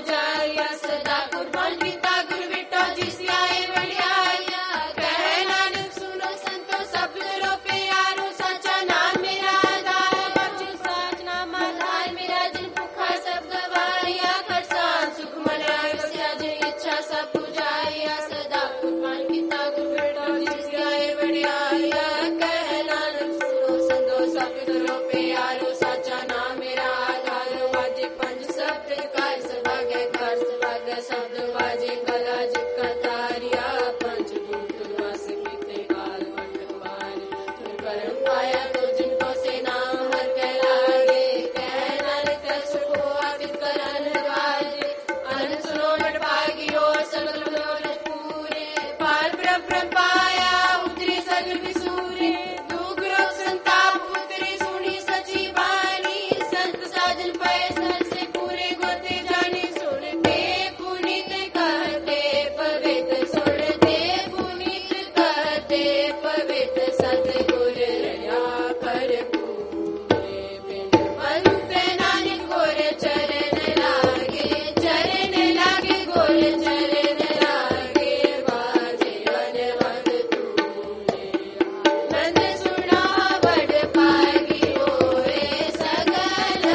ਪੁਜਾਰੀਆ ਸਦਾ ਕੁਰਬਾਨ ਕੀਤਾ ਗੁਰ ਵਿਟੋ ਜਿਸ ਆਏ ਵਡਿਆਈਆ ਕਹਿ ਨਾਨਕ ਸੁਨੋ ਸੰਤੋ ਸਭ ਕਰੋ ਪਿਆਰੋ ਸਾਚਾ ਨਾਮ ਮੇਰਾ ਆਧਾਰ ਬਖਸ਼ਿ ਸਾਚ ਨਾਮ ਆਧਾਰ ਮੇਰਾ ਜਿਨ ਭੁੱਖਾ ਸਭ ਗਵਾਈਆ ਖਰਸਾਨ ਸੁਖ ਮਨ ਰਾਇ ਵਸਿਆ ਜਿਨ ਇੱਛਾ ਸਭ ਪੁਜਾਰੀਆ ਸਦਾ ਕੁਰਬਾਨ ਕੀਤਾ ਗੁਰ ਵਿਟੋ ਜਿਸ ਆਏ ਵਡਿਆਈਆ ਕਹਿ ਨਾਨਕ ਸੁਨੋ ਸੰਤੋ ਸਭ ਕਰੋ ਪਿਆਰੋ ਸਾਚਾ ਨਾਮ ਮੇਰਾ ਆਧਾਰ ਵਾਜੇ ਪੰਜ ਸ਼ਬਦ ਕਾਰ ਸਭਾਗੇ ਕਾਰ ਸਭਾਗੇ ਸ਼ਬਦ ਵਾਜੇ ਗਲਾ ਜਿਕਾ ਤਾਰਿਆ ਪੰਜ ਭੂਤ ਵਾਸ ਕੀਤੇ ਕਾਲ ਵਟਵਾਨ ਤੁਰ ਕਰਮ ਪਾਇਆ ਤੋ ਜਿਨ ਕੋ ਸੇ ਨਾਮ ਹਰ ਕਹਿ ਲਾਗੇ ਕਹਿ ਨਾਨਕ ਸੁਖੋ ਆਦਿਤ ਕਰਨ ਵਾਜੇ ਅਨ ਸੁਨੋ ਨਟ ਭਾਗਿਓ ਸਗਲ ਮਨੋਰਥ ਪੂਰੇ ਪਾਰ ਬ੍ਰਹਮ ਪਾਇਆ ਉਤਰੀ ਸਗਲ ਵਿਸੂਰੇ ਦੁਖ ਰੋਗ ਸੰਤਾਪ ਉਤਰੀ ਸੁਣੀ ਸਚੀ ਬਾਣੀ ਸੰਤ ਸਾਜਨ ਪਏ ਸਰ ਸੇ ਪੂਰੇ ਗੋਤੇ ਜਾਣੇ ਸੁਣਤੇ ਪੁਨੀਤ ਕਹਤੇ ਪਵਿੱਤ ਸੁਣਤੇ ਪੁਨੀਤ ਕਹਤੇ ਪਵਿੱਤ ਸਤਿਗੁਰ ਰਹਾ ਕਰ ਪੂਰੇ ਬਿਨ ਅੰਤ ਨਾਨਕ ਗੁਰ ਚਰਨ ਲਾਗੇ ਚਰਨ ਲਾਗੇ ਗੁਰ ਚਰਨ ਲਾਗੇ ਬਾਜੇ ਅਨਹਦ ਤੂਨੇ ਨੰਦ ਸੁਣਾ ਵਡ ਪਾਗੀ ਹੋਏ ਸਗਲ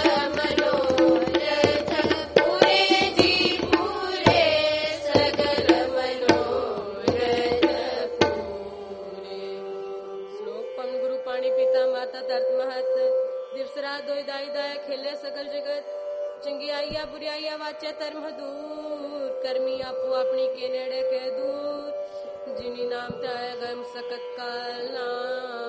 ਮਨੋਰਥ ਪੂਰੇ ਜੀ ਪੂਰੇ ਸਗਲ ਮਨੋਰਥ ਪੂਰੇ ਸ਼ਲੋਕ ਪਵਨ ਗੁਰੂ ਪਾਣੀ ਪਿਤਾ ਮਾਤਾ ਧਰਤ ਮਹਤ ਦਿਵਸ ਰਾਤ ਦੋਇ ਦਾਈ ਦਾਇ ਖੇਲੇ ਸਗਲ ਜਗਤ ਚੰਗਿਆਈਆ ਬੁਰਿਆਈਆ ਵਾਚੈ ਧਰਮ ਦੂਰ ਕਰਮੀ ਆਪੋ ਆਪਣੀ ਕੇ ਨੇੜੇ ਕੇ ਦੂਰ ਜਿਨੀ ਨਾਮ ਤੇ ਆਇਆ ਗਮ ਸਕਤ ਕਾਲ ਨਾਮ